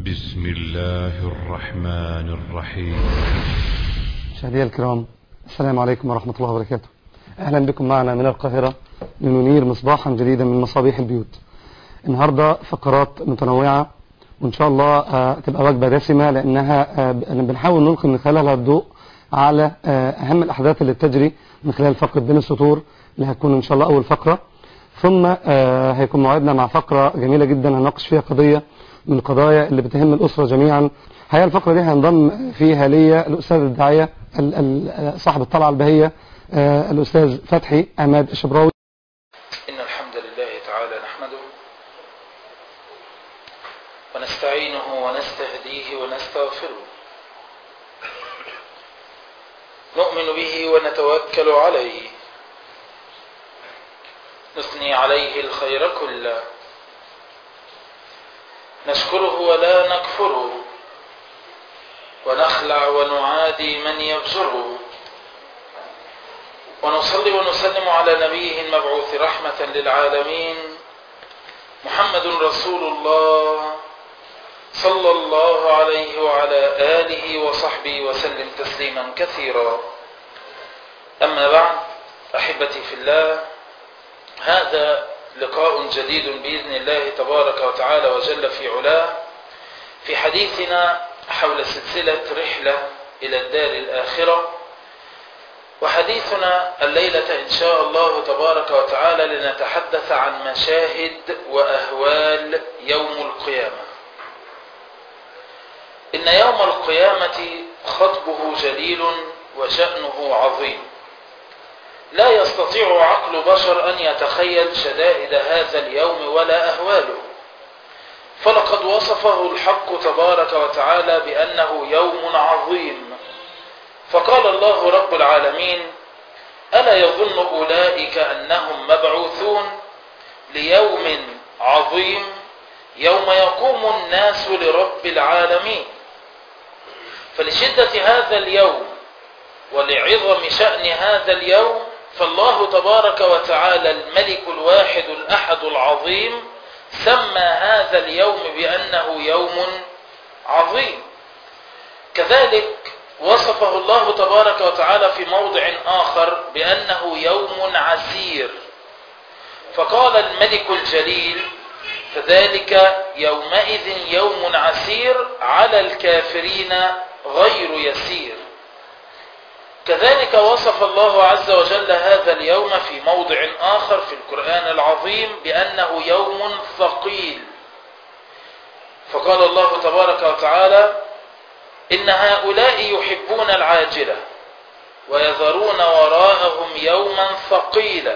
بسم الله الرحمن الرحيم. مشاهدينا الكرام، السلام عليكم ورحمة الله وبركاته. أهلا بكم معنا من القاهرة لننير مصباحا جديدا من مصابيح البيوت. النهاردة فقرات متنوعة وإن شاء الله تبقى وجبة دسمة، لأنها بنحاول نلقي من خلالها الضوء على أهم الأحداث اللي بتجري من خلال فقرة بين السطور اللي هتكون إن شاء الله أول فقرة، ثم هيكون موعدنا مع فقرة جميلة جدا هنناقش فيها قضية من القضايا اللي بتهم الأسرة جميعا. الحقيقة الفقرة دي هينضم فيها ليا الأستاذ الداعية صاحب الطلعة البهية الأستاذ فتحي عماد الشبراوي. إن الحمد لله تعالى نحمده ونستعينه ونستهديه ونستغفره، نؤمن به ونتوكل عليه، نثني عليه الخير كله، نشكره ولا نكفره، ونخلع ونعادي من يبزره، ونصلي ونسلم على نبيه المبعوث رحمة للعالمين محمد رسول الله صلى الله عليه وعلى آله وصحبه وسلم تسليما كثيرا. أما بعد، أحبتي في الله، هذا لقاء جديد بإذن الله تبارك وتعالى وجل في علاه في حديثنا حول سلسلة رحلة إلى الدار الآخرة، وحديثنا الليلة إن شاء الله تبارك وتعالى لنتحدث عن مشاهد وأهوال يوم القيامة. إن يوم القيامة خطبه جليل وشأنه عظيم، لا يستطيع عقل بشر أن يتخيل شدائد هذا اليوم ولا أهواله، فلقد وصفه الحق تبارك وتعالى بأنه يوم عظيم. فقال الله رب العالمين: ألا يظن أولئك أنهم مبعوثون ليوم عظيم يوم يقوم الناس لرب العالمين. فلشدة هذا اليوم ولعظم شأن هذا اليوم، فالله تبارك وتعالى الملك الواحد الأحد العظيم سمى هذا اليوم بأنه يوم عظيم. كذلك وصفه الله تبارك وتعالى في موضع آخر بأنه يوم عسير، فقال الملك الجليل: فذلك يومئذ يوم عسير على الكافرين غير يسير. كذلك وصف الله عز وجل هذا اليوم في موضع آخر في القرآن العظيم بأنه يوم ثقيل، فقال الله تبارك وتعالى: إن هؤلاء يحبون العاجلة ويذرون وراءهم يوما ثقيلا.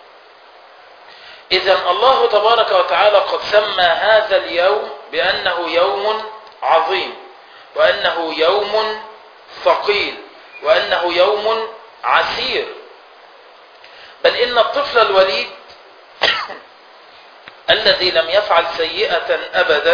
إذن الله تبارك وتعالى قد سمى هذا اليوم بأنه يوم عظيم، وأنه يوم ثقيل، وأنه يوم عسير. بل إن الطفل الوليد الذي لم يفعل سيئة أبدا،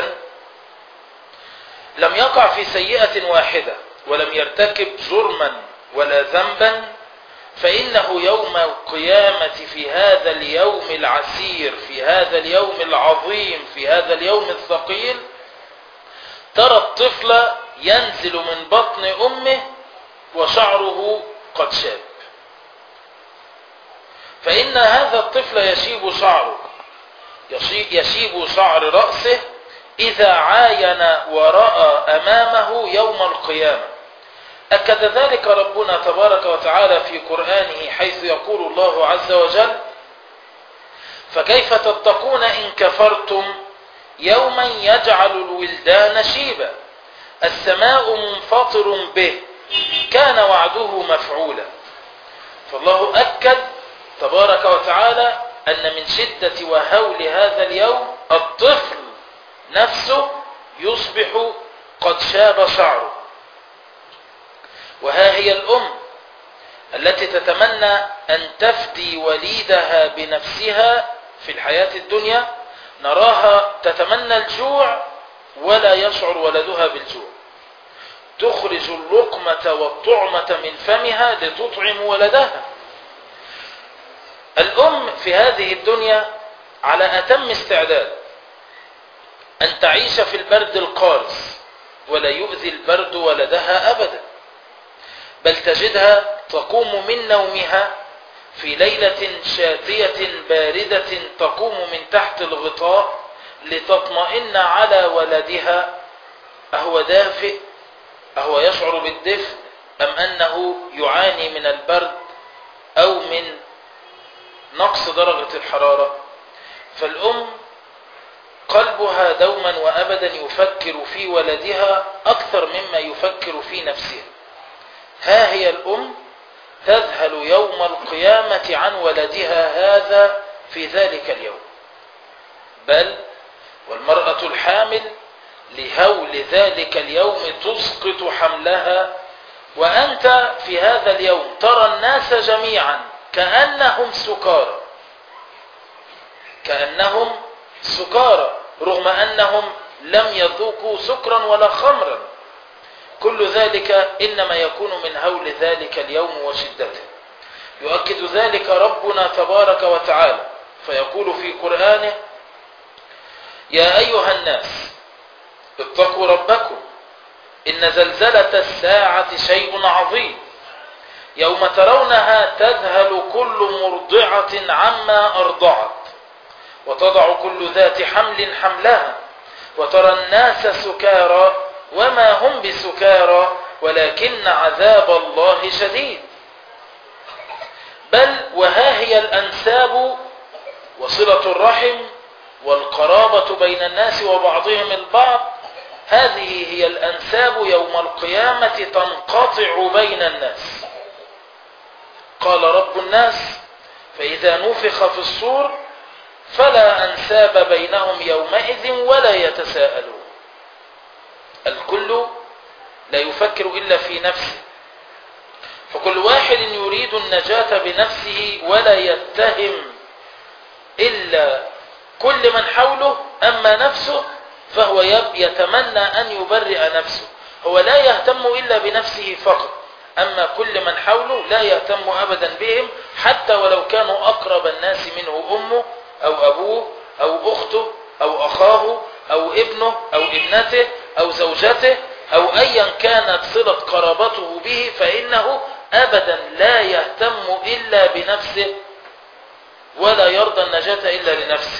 لم يقع في سيئة واحدة ولم يرتكب جرما ولا ذنبا، فإنه يوم القيامة في هذا اليوم العسير، في هذا اليوم العظيم، في هذا اليوم الثقيل، ترى الطفل ينزل من بطن أمه وشعره قد شاب. فإن هذا الطفل يشيب شعره، يشيب شعر رأسه إذا عاين ورأى أمامه يوم القيامة. أكد ذلك ربنا تبارك وتعالى في قرآنه حيث يقول الله عز وجل: فكيف تتقون إن كفرتم يوما يجعل الولدان شيبا السماء منفطر به كان وعده مفعولا. فالله أكد تبارك وتعالى أن من شدة وهول هذا اليوم الطفل نفسه يصبح قد شاب شعره. وها هي الأم التي تتمنى أن تفدي وليدها بنفسها في الحياة الدنيا، نراها تتمنى الجوع ولا يشعر ولدها بالجوع، تخرج اللقمة والطعمة من فمها لتطعم ولدها. الأم في هذه الدنيا على أتم استعداد أن تعيش في البرد القارس ولا يؤذي البرد ولدها أبدا، بل تجدها تقوم من نومها في ليلة شاتية باردة، تقوم من تحت الغطاء لتطمئن على ولدها، أهو دافئ، أهو يشعر بالدفء، أم أنه يعاني من البرد أو من نقص درجة الحرارة. فالأم قلبها دوما وأبدا يفكر في ولدها أكثر مما يفكر في نفسها. ها هي الأم تذهل يوم القيامة عن ولدها هذا في ذلك اليوم، بل والمرأة الحامل لهول ذلك اليوم تسقط حملها، وأنت في هذا اليوم ترى الناس جميعا كأنهم سكارى رغم أنهم لم يذوقوا سكرا ولا خمرا. كل ذلك إنما يكون من هول ذلك اليوم وشدته. يؤكد ذلك ربنا تبارك وتعالى فيقول في قرآنه: يا أيها الناس اتقوا ربكم إن زلزلة الساعة شيء عظيم، يوم ترونها تذهل كل مرضعة عما أرضعت وتضع كل ذات حمل حملها وترى الناس سكارى وما هم بسكارى ولكن عذاب الله شديد. بل وها هي الأنساب وصلة الرحم والقرابة بين الناس وبعضهم البعض، هذه هي الأنساب يوم القيامة تنقطع بين الناس. قال رب الناس: فإذا نفخ في الصور فلا أنساب بينهم يومئذ ولا يتساءلون. الكل لا يفكر إلا في نفسه، فكل واحد يريد النجاة بنفسه ولا يتهم إلا كل من حوله، أما نفسه فهو يتمنى أن يبرئ نفسه. هو لا يهتم إلا بنفسه فقط، أما كل من حوله لا يهتم أبدا بهم، حتى ولو كانوا أقرب الناس منه أمه أو أبوه أو أخته أو أخاه أو ابنه أو ابنته أو زوجته أو أيا كانت صلة قرابته به، فإنه أبدا لا يهتم إلا بنفسه ولا يرضى النجاة إلا لنفسه.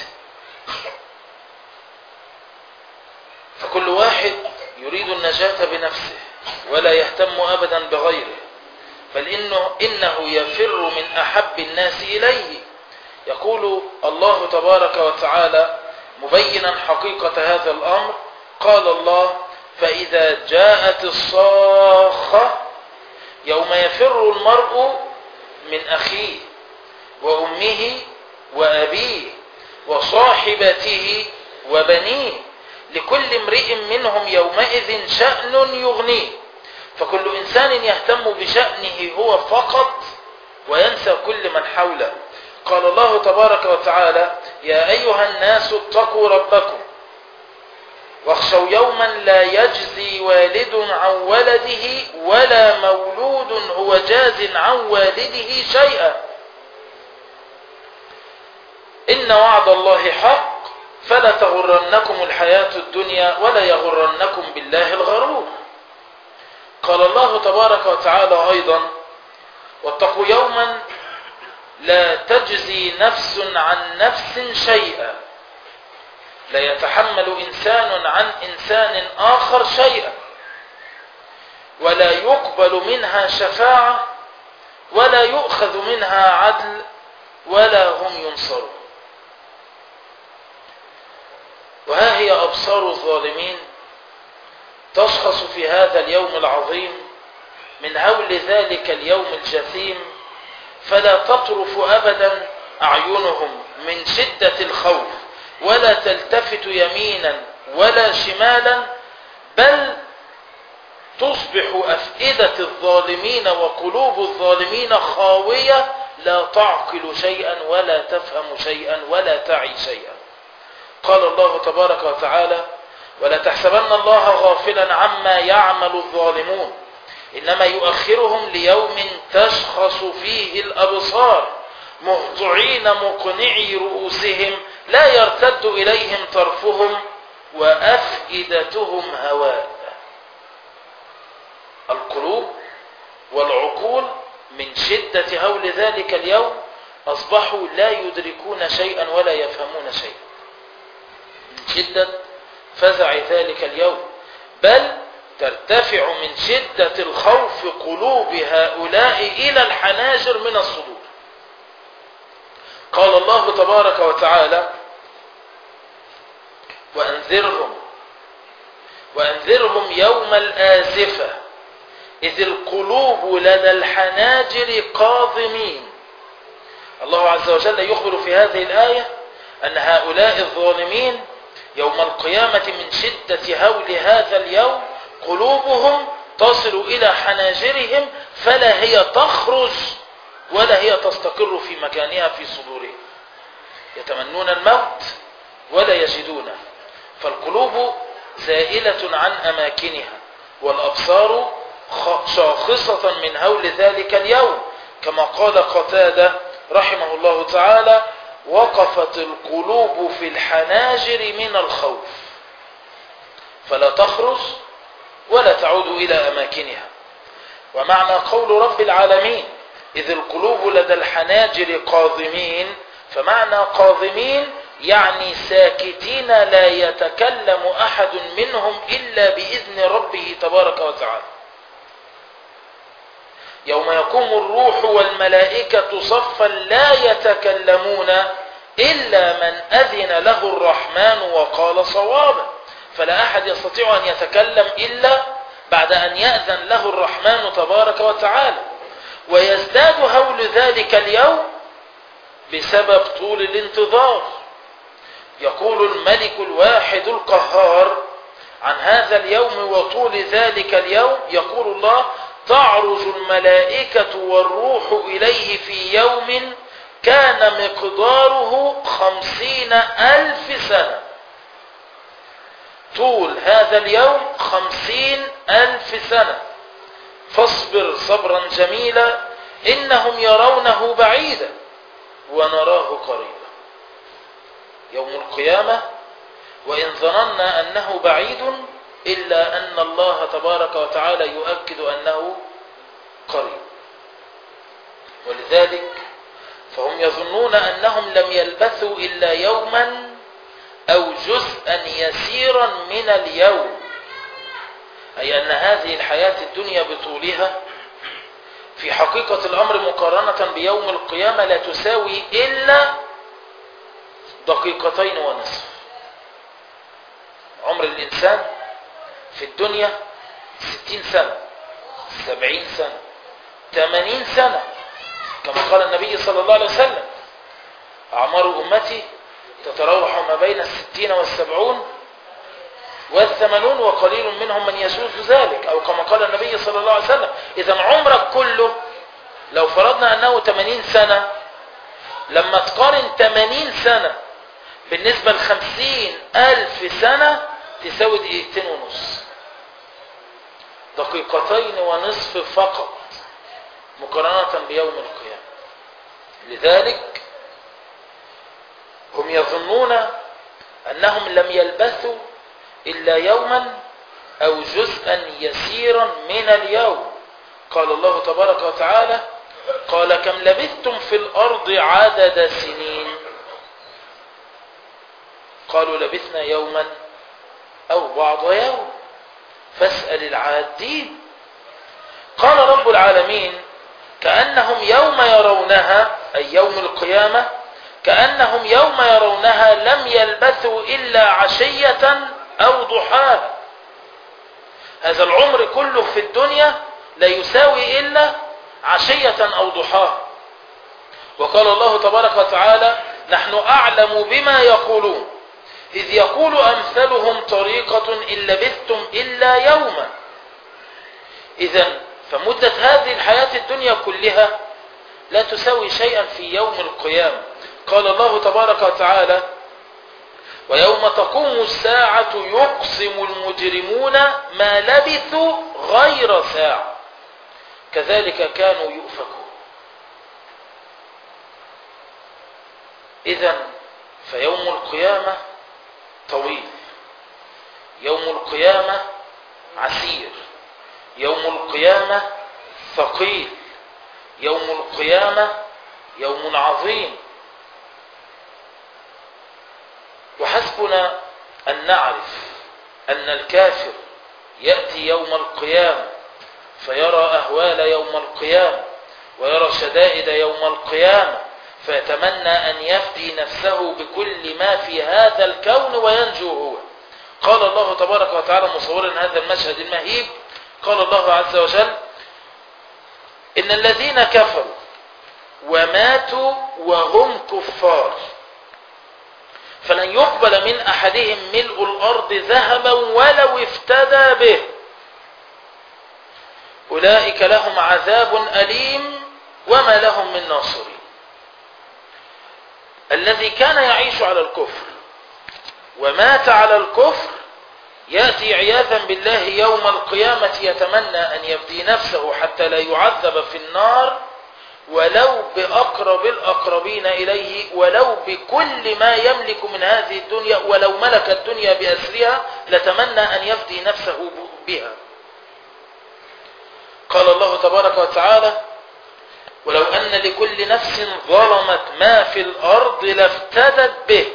فكل واحد يريد النجاة بنفسه ولا يهتم أبدا بغيره، بل إنه يفر من أحب الناس إليه. يقول الله تبارك وتعالى مبينا حقيقة هذا الأمر، قال الله: فإذا جاءت الصاخة يوم يفر المرء من أخيه وأمه وأبيه وصاحبته وبنيه لكل امرئ منهم يومئذ شأن يغنيه. فكل إنسان يهتم بشأنه هو فقط وينسى كل من حوله. قال الله تبارك وتعالى: يا أيها الناس اتقوا ربكم واخشوا يوما لا يجزي والد عن ولده ولا مولود هو جاز عن والده شيئا، إن وعد الله حق فلا تغرنكم الحياة الدنيا ولا يغرنكم بالله الغرور. قال الله تبارك وتعالى أيضا: واتقوا يوما لا تجزي نفس عن نفس شيئا، لا يتحمل إنسان عن إنسان آخر شيئا، ولا يقبل منها شفاعة ولا يؤخذ منها عدل ولا هم ينصرون. وها هي أبصار الظالمين تشخص في هذا اليوم العظيم من هول ذلك اليوم الجثيم، فلا تطرف أبدا أعينهم من شدة الخوف ولا تلتفت يمينا ولا شمالا، بل تصبح أفئدة الظالمين وقلوب الظالمين خاوية، لا تعقل شيئا ولا تفهم شيئا ولا تعي شيئا. قال الله تبارك وتعالى: ولا تحسبن الله غافلا عما يعمل الظالمون إنما يؤخرهم ليوم تشخص فيه الأبصار مهطعين مقنعي رؤوسهم لا يرتد إليهم طرفهم وأفئدتهم هواء. القلوب والعقول من شدة هول ذلك اليوم أصبحوا لا يدركون شيئا ولا يفهمون شيئا من شدة فزع ذلك اليوم، بل ترتفع من شدة الخوف قلوب هؤلاء إلى الحناجر من الصدور. قال الله تبارك وتعالى: وأنذرهم يوم الآزفة إذ القلوب لدى الحناجر كاظمين. الله عز وجل يخبر في هذه الآية أن هؤلاء الظالمين يوم القيامة من شدة هول هذا اليوم قلوبهم تصل إلى حناجرهم، فلا هي تخرج ولا هي تستقر في مكانها في صدورهم، يتمنون الموت ولا يجدونه. فالقلوب زائلة عن أماكنها، والأبصار شاخصة من هول ذلك اليوم، كما قال قتادة رحمه الله تعالى: وقفت القلوب في الحناجر من الخوف، فلا تخرج ولا تعود إلى أماكنها. ومعنى قول رب العالمين إذ القلوب لدى الحناجر كاظمين، فمعنى كاظمين يعني ساكتين لا يتكلم أحد منهم إلا بإذن ربه تبارك وتعالى. يوم يقوم الروح والملائكة صفا لا يتكلمون إلا من أذن له الرحمن وقال صوابا، فلا أحد يستطيع أن يتكلم إلا بعد أن يأذن له الرحمن تبارك وتعالى. ويزداد هول ذلك اليوم بسبب طول الانتظار. يقول الملك الواحد القهار عن هذا اليوم وطول ذلك اليوم، يقول الله: تعرج الملائكة والروح إليه في يوم كان مقداره 50,000 سنة. طول هذا اليوم 50,000 سنة. فاصبر صبرا جميلا إنهم يرونه بعيدا ونراه قريبا. يوم القيامة وإن ظننا أنه بعيد إلا أن الله تبارك وتعالى يؤكد أنه قريب. ولذلك فهم يظنون أنهم لم يلبثوا إلا يوما أو جزءا يسيرا من اليوم، أي أن هذه الحياة الدنيا بطولها في حقيقة الأمر مقارنة بيوم القيامة لا تساوي إلا 2.5 دقيقة. عمر الإنسان في الدنيا 60 سنة، 70 سنة، 80 سنة، كما قال النبي صلى الله عليه وسلم: أعمار أمتي تتراوح ما بين 60 و70 و80 وقليل منهم من يجوز ذلك، أو كما قال النبي صلى الله عليه وسلم. إذا عمرك كله لو فرضنا أنه 80 سنة، لما تقارن 80 سنة بالنسبة ل50,000 سنة تساوي 2.5 دقيقة فقط مقارنة بيوم القيامة. لذلك هم يظنون أنهم لم يلبثوا إلا يوما أو جزءا يسيرا من اليوم. قال الله تبارك وتعالى: قال كم لبثتم في الأرض عدد سنين؟ قالوا لبثنا يوما أو بعض يوم فاسأل العادين. قال رب العالمين: كأنهم يوم يرونها، أي يوم القيامة، كأنهم يوم يرونها لم يلبثوا إلا عشية أو ضحاها. هذا العمر كله في الدنيا لا يساوي إلا عشية أو ضحاها. وقال الله تبارك وتعالى: نحن أعلم بما يقولون إذ يقول أمثلهم طريقة إن لبثتم إلا يوما. إذن فمدة هذه الحياة الدنيا كلها لا تساوي شيئا في يوم القيامة. قال الله تبارك وتعالى: ويوم تقوم الساعة يقسم المجرمون ما لبثوا غير ساعة كذلك كانوا يؤفكون. إذن فيوم القيامة طويل يوم القيامة عسير، يوم القيامة ثقيل، يوم القيامة يوم عظيم. وحسبنا أن نعرف أن الكافر يأتي يوم القيامة فيرى أهوال يوم القيامة ويرى شدائد يوم القيامة فيتمنى أن يفدي نفسه بكل ما في هذا الكون وينجو هو. قال الله تبارك وتعالى مصورا هذا المشهد المهيب، قال الله عز وجل: إن الذين كفروا وماتوا وهم كفار فلن يقبل من أحدهم ملء الأرض ذهبا ولو افتدى به أولئك لهم عذاب أليم وما لهم من ناصرين. الذي كان يعيش على الكفر ومات على الكفر يأتي عياذا بالله يوم القيامة يتمنى أن يفدي نفسه حتى لا يعذب في النار ولو بأقرب الأقربين إليه، ولو بكل ما يملك من هذه الدنيا، ولو ملك الدنيا بأسرها لتمنى أن يفدي نفسه بها. قال الله تبارك وتعالى: ولو أن لكل نفس ظلمت ما في الأرض لافتدت به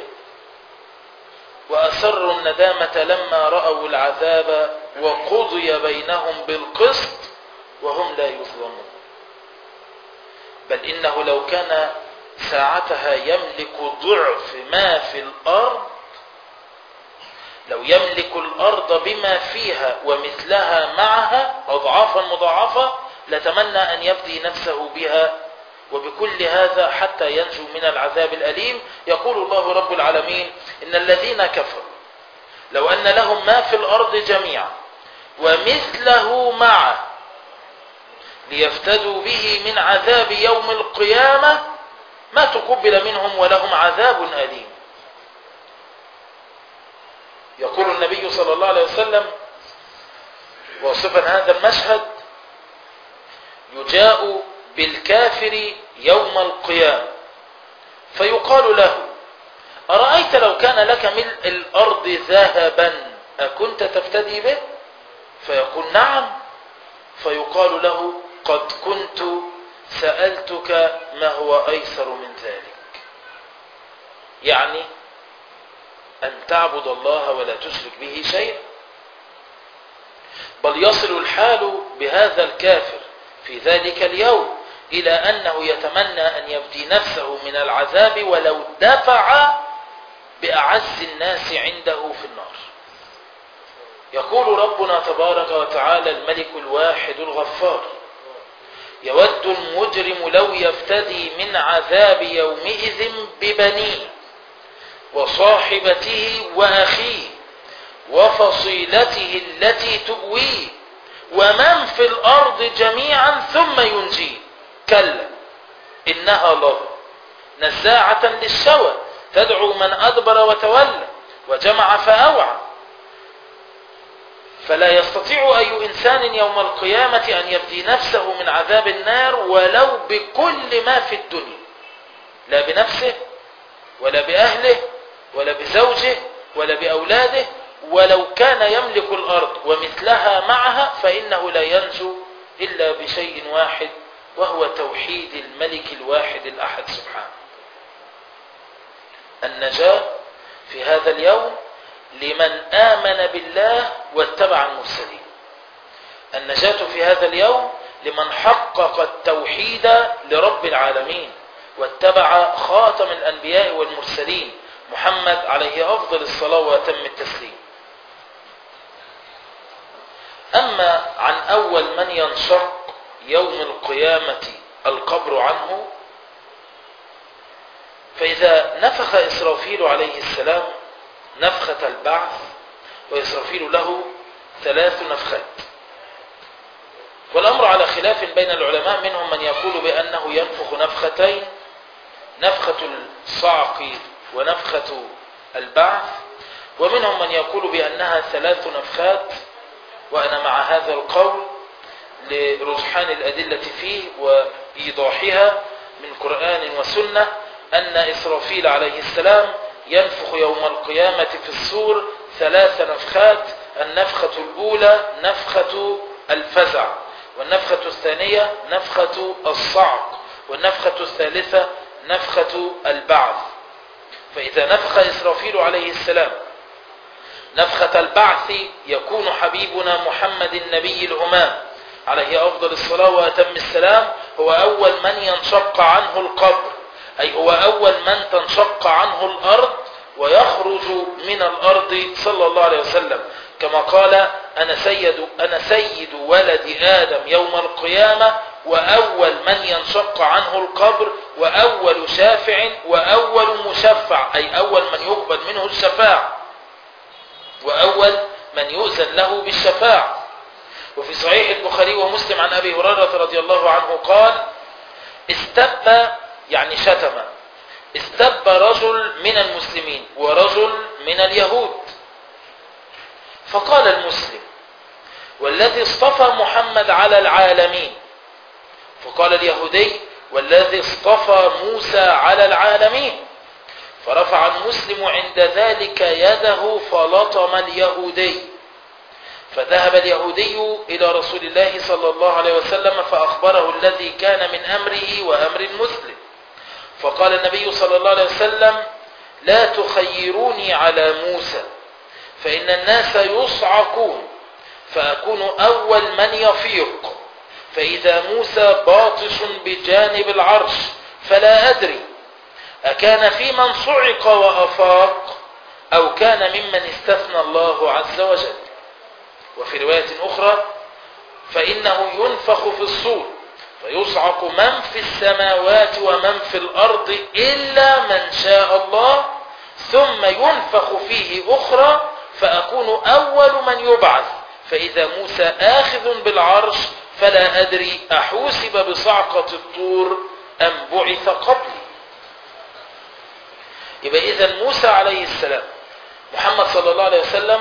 وأسروا الندامة لما رأوا العذاب وقضي بينهم بالقسط وهم لا يظلمون. بل إنه لو كان ساعتها يملك ضعف ما في الأرض، لو يملك الأرض بما فيها ومثلها معها أضعافا مضاعفة لتمنى أن يفدي نفسه بها وبكل هذا حتى ينجو من العذاب الأليم. يقول الله رب العالمين: إن الذين كفروا لو أن لهم ما في الأرض جميعا ومثله معه ليفتدوا به من عذاب يوم القيامة ما تقبل منهم ولهم عذاب أليم. يقول النبي صلى الله عليه وسلم واصفا هذا المشهد: يجاء بالكافر يوم القيامة فيقال له: أرأيت لو كان لك ملء الأرض ذهبا أكنت تفتدي به؟ فيقول: نعم. فيقال له: قد كنت سألتك ما هو أيسر من ذلك، يعني أن تعبد الله ولا تشرك به شيئا. بل يصل الحال بهذا الكافر في ذلك اليوم إلى أنه يتمنى أن يفدي نفسه من العذاب ولو دفع بأعز الناس عنده في النار. يقول ربنا تبارك وتعالى الملك الواحد الغفار: يود المجرم لو يفتدي من عذاب يومئذ ببنيه وصاحبته وأخيه وفصيلته التي تؤويه ومن في الأرض جميعا ثم ينجيه كلا إنها لظى نزاعة للشوى تدعو من أدبر وتولى وجمع فأوعى. فلا يستطيع أي إنسان يوم القيامة أن يفدي نفسه من عذاب النار ولو بكل ما في الدنيا، لا بنفسه ولا بأهله ولا بزوجه ولا بأولاده، ولو كان يملك الأرض ومثلها معها فإنه لا ينجو إلا بشيء واحد وهو توحيد الملك الواحد الأحد سبحانه. النجاة في هذا اليوم لمن آمن بالله واتبع المرسلين. النجاة في هذا اليوم لمن حقق التوحيد لرب العالمين واتبع خاتم الأنبياء والمرسلين محمد عليه أفضل الصلاة وأتم التسليم. أما عن أول من ينشق يوم القيامة القبر عنه، فإذا نفخ إسرافيل عليه السلام نفخة البعث، وإسرافيل له 3 نفخات، والأمر على خلاف بين العلماء، منهم من يقول بأنه ينفخ نفختين، نفخة الصعق ونفخة البعث، ومنهم من يقول بأنها 3 نفخات، وأنا مع هذا القول لرجحان الأدلة فيه وإيضاحها من قرآن وسنة، أن إسرافيل عليه السلام ينفخ يوم القيامة في الصور 3 نفخات، النفخة الأولى نفخة الفزع، والنفخة الثانية نفخة الصعق، والنفخة الثالثة نفخة البعث. فإذا نفخ إسرافيل عليه السلام نفخة البعث يكون حبيبنا محمد النبي الأمام عليه أفضل الصلاة وأتم السلام هو أول من ينشق عنه القبر، أي هو أول من تنشق عنه الأرض ويخرج من الأرض صلى الله عليه وسلم، كما قال أنا سيد ولد آدم يوم القيامة وأول من ينشق عنه القبر وأول شافع وأول مشفع، أي أول من يقبل منه الشفاعة وأول من يؤذن له بالشفاعة. وفي صحيح البخاري ومسلم عن أبي هريرة رضي الله عنه قال استب يعني شتم استب رجل من المسلمين ورجل من اليهود، فقال المسلم والذي اصطفى محمد على العالمين، فقال اليهودي والذي اصطفى موسى على العالمين، فرفع المسلم عند ذلك يده فلطم اليهودي، فذهب اليهودي إلى رسول الله صلى الله عليه وسلم فأخبره الذي كان من أمره وأمر المسلم، فقال النبي صلى الله عليه وسلم لا تخيروني على موسى فإن الناس يصعقون فأكون أول من يفيق، فإذا موسى باطش بجانب العرش فلا أدري أكان في من صعق وأفاق أو كان ممن استثنى الله عز وجل. وفي رواية أخرى فإنه ينفخ في الصور فيصعق من في السماوات ومن في الأرض إلا من شاء الله، ثم ينفخ فيه أخرى فأكون أول من يبعث، فإذا موسى آخذ بالعرش فلا أدري أحوسب بصعقة الطور أم بعث قبلي. يبقى إذا موسى عليه السلام محمد صلى الله عليه وسلم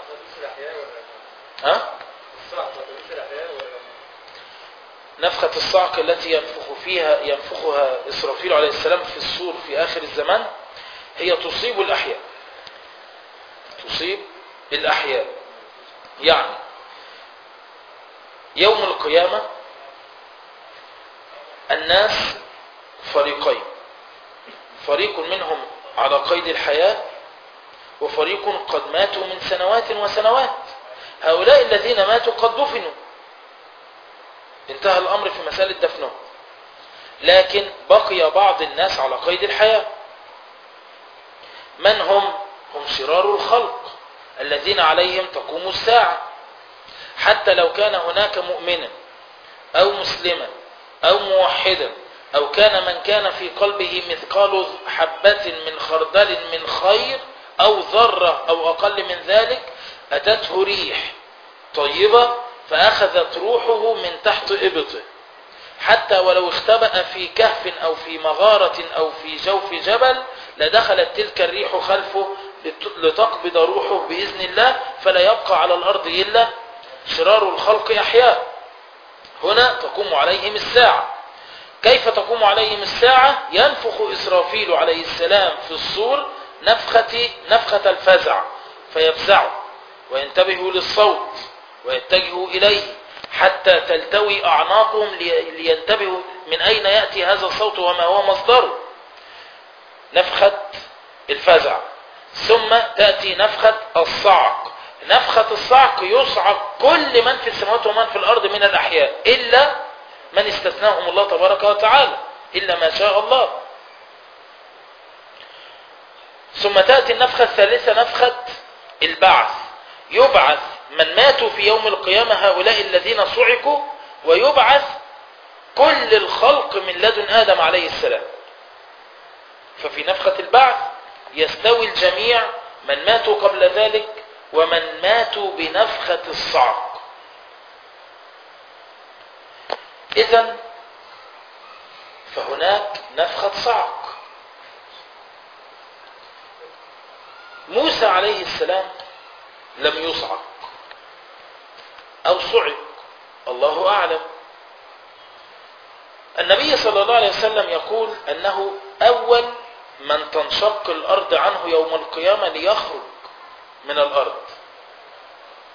نفخة الصعق التي ينفخها إسرافيل عليه السلام في الصور في آخر الزمان هي تصيب الأحياء، تصيب الأحياء. يعني يوم القيامة الناس فريقين، فريق منهم على قيد الحياة وفريق قد ماتوا من سنوات وسنوات. هؤلاء الذين ماتوا قد دفنوا، انتهى الأمر في مسألة دفنهم، لكن بقي بعض الناس على قيد الحياة. من هم شرار الخلق الذين عليهم تقوم الساعة، حتى لو كان هناك مؤمنا أو مسلما أو موحدا أو كان من كان في قلبه مثقال حبة من خردل من خير أو ذرة أو أقل من ذلك، أتته ريح طيبة فأخذت روحه من تحت إبطه، حتى ولو اختبأ في كهف أو في مغارة أو في جوف جبل لدخلت تلك الريح خلفه لتقبض روحه بإذن الله، فلا يبقى على الأرض إلا شرار الخلق أحياء. هنا تقوم عليهم الساعة. كيف تقوم عليهم الساعة؟ ينفخ إسرافيل عليه السلام في الصور نفخة الفزع فيفزعوا وينتبهوا للصوت ويتجهوا إليه حتى تلتوي أعناقهم لينتبهوا من أين يأتي هذا الصوت وما هو مصدره، نفخة الفزع. ثم تأتي نفخة الصعق. نفخة الصعق يصعق كل من في السماوات ومن في الأرض من الأحياء إلا من استثناهم الله تبارك وتعالى، إلا ما شاء الله. ثم تأتي النفخة الثالثة نفخة البعث، يبعث من ماتوا في يوم القيامة هؤلاء الذين صعقوا، ويبعث كل الخلق من لدن آدم عليه السلام. ففي نفخة البعث يستوي الجميع من ماتوا قبل ذلك ومن ماتوا بنفخة الصعق. إذن فهناك نفخة صعق. موسى عليه السلام لم يصعق أو صعق، الله أعلم. النبي صلى الله عليه وسلم يقول أنه أول من تنشق الأرض عنه يوم القيامة ليخرج من الأرض.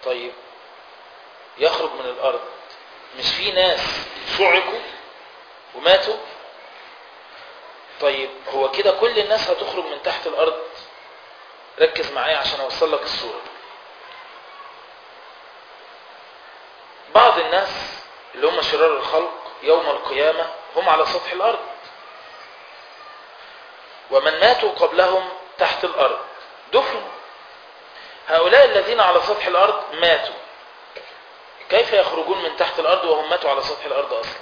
طيب يخرج من الأرض، مش في ناس صعقوا وماتوا؟ طيب هو كده كل الناس هتخرج من تحت الأرض؟ ركز معايا عشان أوصل لك الصورة. بعض الناس اللي هم شرار الخلق يوم القيامة هم على سطح الأرض، ومن ماتوا قبلهم تحت الأرض دفنوا. هؤلاء الذين على سطح الأرض ماتوا، كيف يخرجون من تحت الأرض وهم ماتوا على سطح الأرض أصلا؟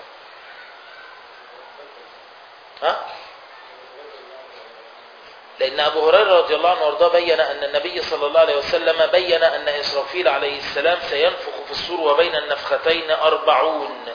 لأن أبو هريرة رضي الله عنه وارضاه بين أن النبي صلى الله عليه وسلم بين أن إسرافيل عليه السلام سينفخ في الصور وبين النفختين 40.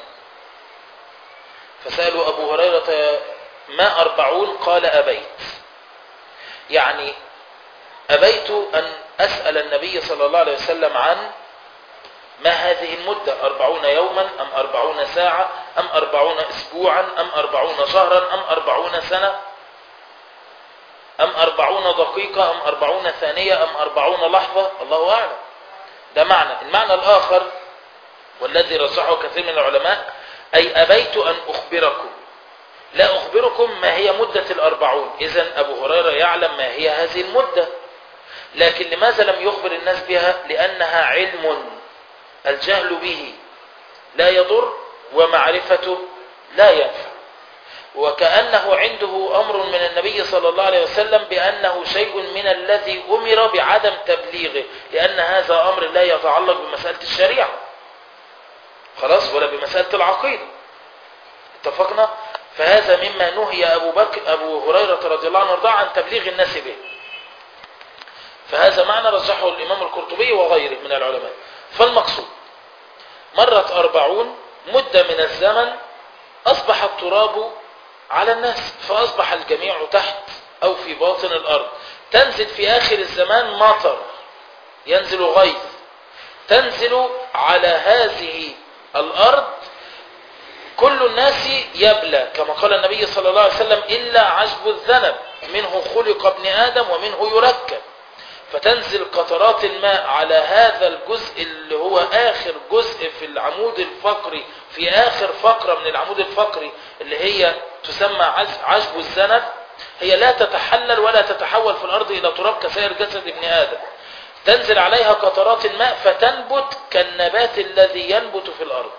فسألوا أبو هريرة ما 40؟ قال أبيت، يعني أبيت أن أسأل النبي صلى الله عليه وسلم عن ما هذه المدة، 40 يوما أم 40 ساعة أم 40 أسبوعا أم 40 شهرا أم 40 سنة أم 40 دقيقة أم 40 ثانية أم 40 لحظة، الله أعلم. ده معنى. المعنى الآخر والذي رجحه كثير من العلماء، أي أبيت أن أخبركم، لا أخبركم ما هي مدة 40. إذن أبو هريرة يعلم ما هي هذه المدة، لكن لماذا لم يخبر الناس بها؟ لأنها علم الجهل به لا يضر ومعرفته لا ينفع، وكأنه عنده أمر من النبي صلى الله عليه وسلم بأنه شيء من الذي أمر بعدم تبليغه، لأن هذا أمر لا يتعلق بمسألة الشريعة خلاص ولا بمسألة العقيدة. اتفقنا؟ فهذا مما نهي أبو هريرة رضي الله عنه وارضاه عن تبليغ الناس به. فهذا معنى رجحه الإمام القرطبي وغيره من العلماء. فالمقصود مرت 40 مدة من الزمن، أصبح التراب على الناس، فأصبح الجميع تحت أو في باطن الأرض. تنزل في آخر الزمان مطر، ينزل غيث، تنزل على هذه الأرض كل الناس يبلى، كما قال النبي صلى الله عليه وسلم إلا عشب الذنب منه خلق ابن آدم ومنه يركب. فتنزل قطرات الماء على هذا الجزء اللي هو آخر جزء في العمود الفقري، في آخر فقرة من العمود الفقري اللي هي تسمى عشب الذنب. هي لا تتحلل ولا تتحول في الأرض إلى تراب كسائر جسد ابن آدم. تنزل عليها قطرات الماء فتنبت كالنبات الذي ينبت في الأرض،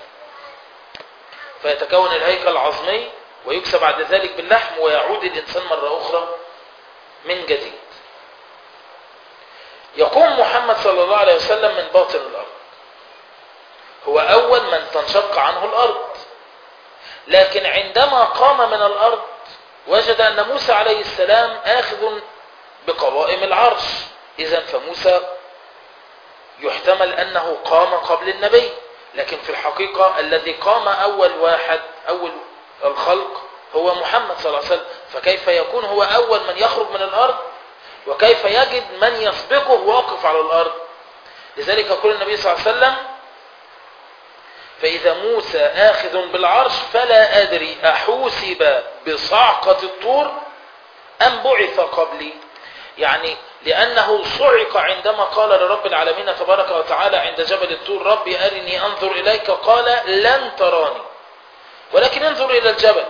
فيتكون الهيكل العظمي ويكسى بعد ذلك باللحم، ويعود الإنسان مرة أخرى من جديد. يقوم محمد صلى الله عليه وسلم من باطن الأرض، هو أول من تنشق عنه الأرض، لكن عندما قام من الأرض وجد أن موسى عليه السلام آخذ بقوائم العرش. إذن فموسى يحتمل أنه قام قبل النبي، لكن في الحقيقة الذي قام أول واحد، أول الخلق هو محمد صلى الله عليه وسلم. فكيف يكون هو أول من يخرج من الأرض، وكيف يجد من يسبقه واقف على الأرض؟ لذلك يقول النبي صلى الله عليه وسلم فإذا موسى آخذ بالعرش فلا أدري أحوسب بصعقة الطور أم بعث قبلي، يعني لأنه صعق عندما قال لرب العالمين تبارك وتعالى عند جبل الطور ربي أرني أنظر إليك، قال لن تراني ولكن انظر إلى الجبل.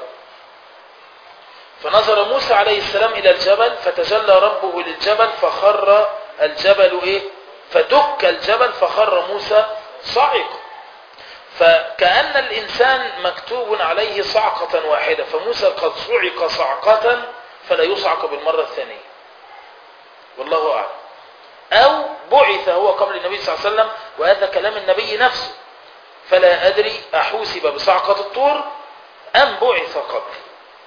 فنظر موسى عليه السلام إلى الجبل فتجلى ربه للجبل فخر الجبل فدك الجبل فخر موسى صعق. فكأن الإنسان مكتوب عليه صعقة واحدة، فموسى قد صعق صعقة فلا يصعق بالمرة الثانية، والله أعلم. أو بعث هو قبل النبي صلى الله عليه وسلم، وهذا كلام النبي نفسه، فلا أدري أحوسب بصعقة الطور أم بعث قبل.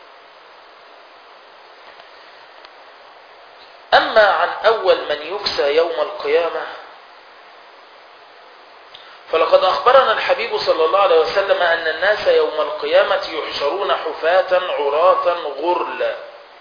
أما عن أول من يكسى يوم القيامة فلقد أخبرنا الحبيب صلى الله عليه وسلم أن الناس يوم القيامة يحشرون حفاة عراة غرلا،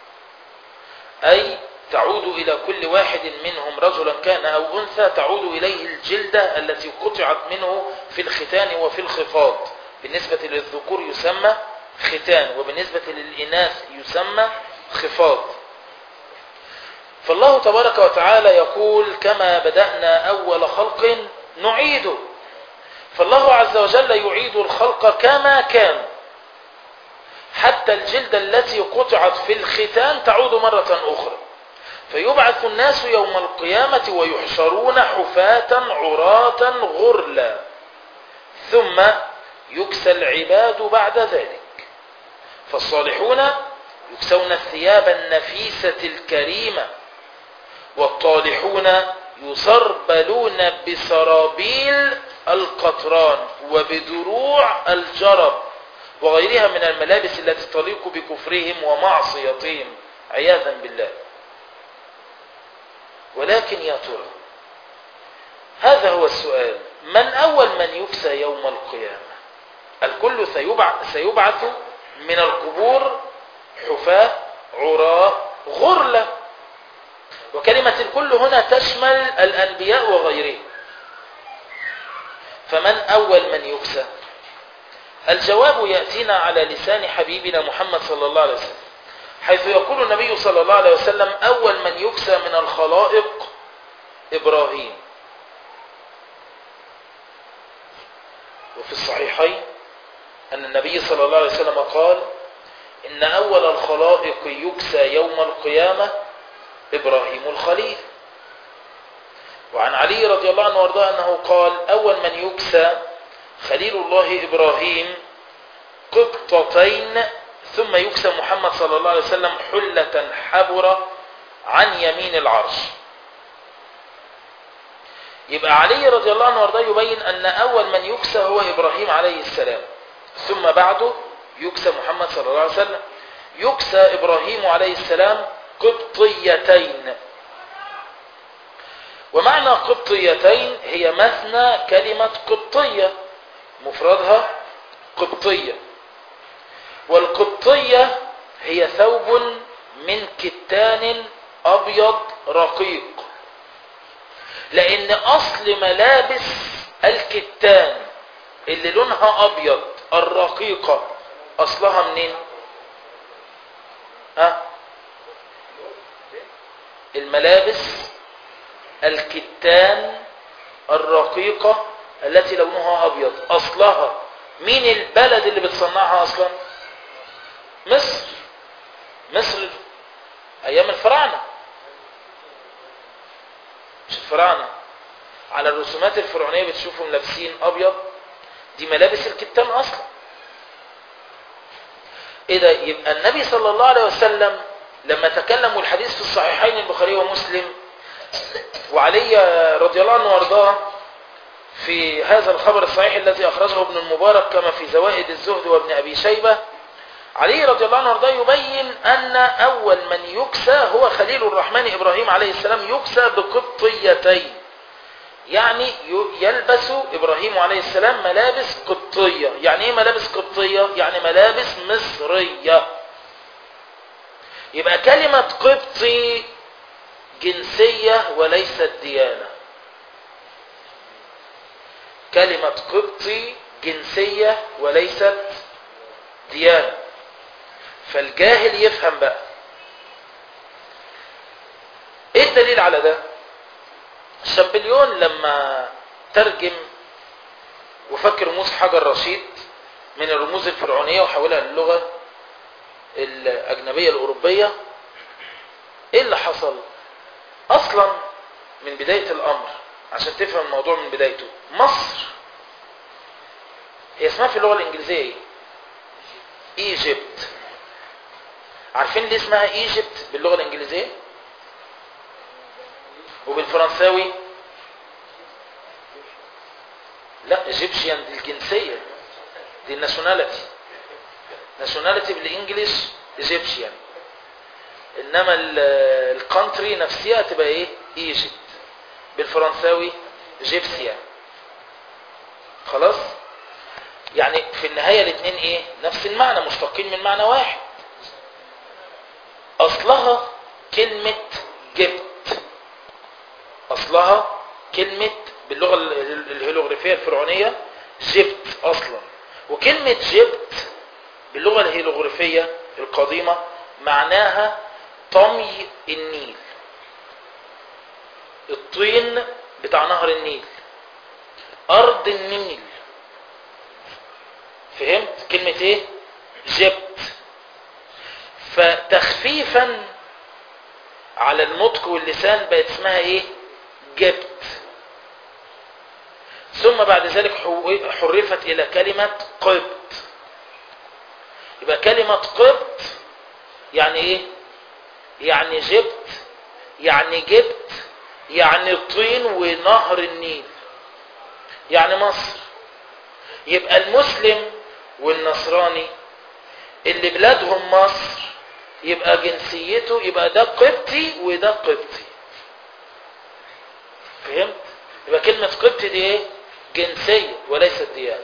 أي تعود إلى كل واحد منهم رجلا كان أو أنثى تعود إليه الجلدة التي قطعت منه في الختان وفي الخفاض. بالنسبة للذكور يسمى ختان، وبالنسبة للإناث يسمى خفاض. فالله تبارك وتعالى يقول كما بدأنا أول خلق نعيده. فالله عز وجل يعيد الخلق كما كان، حتى الجلد التي قطعت في الختان تعود مرة أخرى. فيبعث الناس يوم القيامة ويحشرون حفاة عراة غرلا، ثم يكسى العباد بعد ذلك. فالصالحون يكسون الثياب النفيسة الكريمة، والطالحون يسربلون بسرابيل القطران وبدروع الجرب وغيرها من الملابس التي تليق بكفرهم ومعصيتهم عياذا بالله. ولكن يا ترى، هذا هو السؤال، من أول من يكسى يوم القيامة؟ الكل سيبعث من القبور حفاة عراة غرلة، وكلمة الكل هنا تشمل الأنبياء وغيرهم. فمن أول من يكسى؟ الجواب يأتينا على لسان حبيبنا محمد صلى الله عليه وسلم، حيث يقول النبي صلى الله عليه وسلم: أول من يكسى من الخلائق إبراهيم. وفي الصحيحين أن النبي صلى الله عليه وسلم قال: إن أول الخلائق يكسى يوم القيامة إبراهيم الخليل. وعن علي رضي الله عنه وارضاه أنه قال: أول من يكسى خليل الله إبراهيم قبطتين، ثم يكسى محمد صلى الله عليه وسلم حلة حبرة عن يمين العرش. يبقى علي رضي الله عنه وارضاه يبين أن أول من يكسى هو إبراهيم عليه السلام، ثم بعده يكسى محمد صلى الله عليه وسلم. يكسى إبراهيم عليه السلام قبطيتين. ومعنى قبطيتين هي مثنى كلمة قبطية، مفردها قبطية. والقبطية هي ثوب من كتان أبيض رقيق، لأن أصل ملابس الكتان اللي لونها أبيض الرقيقة أصلها منين؟ الملابس الكتان الرقيقة التي لونها أبيض أصلها مين البلد اللي بتصنعها أصلا؟ مصر. مصر أيام الفراعنة، مش الفراعنة، على الرسومات الفرعونية بتشوفهم لابسين أبيض، دي ملابس الكتان أصلا. إذا يبقى النبي صلى الله عليه وسلم لما تكلم، والحديث في الصحيحين البخاري ومسلم، وعلي رضي الله عنه وارضاه في هذا الخبر الصحيح الذي أخرجه ابن المبارك كما في زوائد الزهد وابن أبي شيبة، علي رضي الله عنه وارضاه يبين أن أول من يكسى هو خليل الرحمن إبراهيم عليه السلام، يكسى بقبطيتين، يعني يلبس إبراهيم عليه السلام ملابس قبطية. يعني إيه ملابس قبطية؟ يعني ملابس مصرية. يبقى كلمة قبطي جنسية وليست ديانة. كلمة قبطي جنسية وليست ديانة. فالجاهل يفهم بقى. ايه الدليل على ده؟ الشامبليون لما ترجم وفك رموز حجر رشيد من الرموز الفرعونية وحولها للغة الأجنبية الأوروبية، ايه اللي حصل؟ أصلا من بداية الأمر عشان تفهم الموضوع من بدايته، مصر هي اسمها في اللغة الإنجليزية ايه؟ ايجيبت. عارفين ليه اسمها ايجيبت باللغة الإنجليزية؟ وبالفرنساوي؟ لا، ايجيبشيان دي الجنسية، دي الناشوناليتي. ناشوناليتي بالانجليش ايجيبشيان، انما الكونتري نفسها تبقى ايه؟ ايجيبت. بالفرنساوي جيبسيان. خلاص؟ يعني في النهاية الاثنين ايه؟ نفس المعنى، مشتقين من معنى واحد. اصلها كلمة جبت، اصلها كلمة باللغة الهيروغليفية الفرعونية جبت اصلا. وكلمة جبت باللغة الهيروغليفية القديمة معناها طمي النيل، الطين بتاع نهر النيل. أرض النيل. فهمت كلمة ايه؟ جبت. فتخفيفا على النطق واللسان بقت اسمها ايه؟ جبت. ثم بعد ذلك حرفت الى كلمة قبط. يبقى كلمة قبط يعني ايه؟ يعني جبت، يعني جبت، يعني الطين ونهر النيل، يعني مصر. يبقى المسلم والنصراني اللي بلادهم مصر يبقى جنسيته يبقى ده قبطي وده قبطي. فهمت؟ يبقى كلمة قبطي دي ايه؟ جنسية وليست ديانة.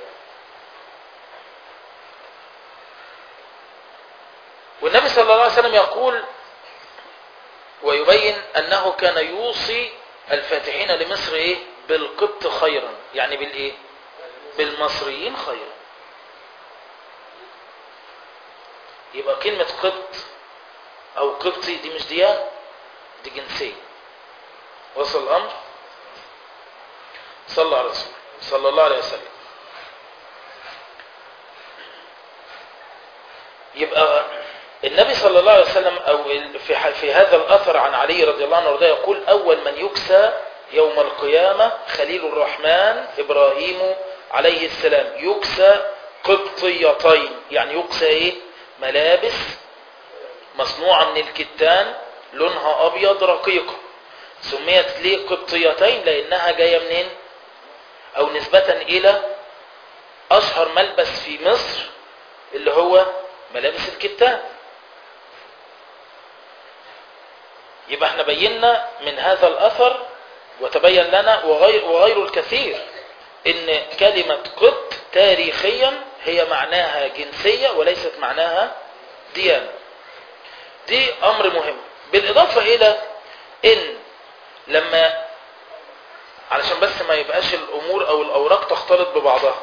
والنبي صلى الله عليه وسلم يقول ويبين أنه كان يوصي الفاتحين لمصر ايه؟ بالقبط خيرا، يعني بالايه؟ بالمصريين خيرا. يبقى كلمة قبط او قبطي دي مش ديانة، دي جنسية. وصل الامر؟ صلى على رسول صلى الله عليه وسلم. يبقى النبي صلى الله عليه وسلم او في هذا الاثر عن علي رضي الله عنه وارضاه يقول اول من يكسى يوم القيامة خليل الرحمن ابراهيم عليه السلام، يكسى قبطيتين. يعني يكسى ايه؟ ملابس مصنوعة من الكتان لونها ابيض رقيقة. سميت ليه قبطيتين؟ لانها جاية منين؟ او نسبة الى اشهر ملبس في مصر اللي هو ملابس الكتان. يبقى احنا بينا من هذا الاثر وتبين لنا وغير الكثير ان كلمة قبط تاريخيا هي معناها جنسية وليست معناها ديانة. دي امر مهم. بالاضافة الى ان لما علشان بس ما يبقاش الامور او الاوراق تختلط ببعضها،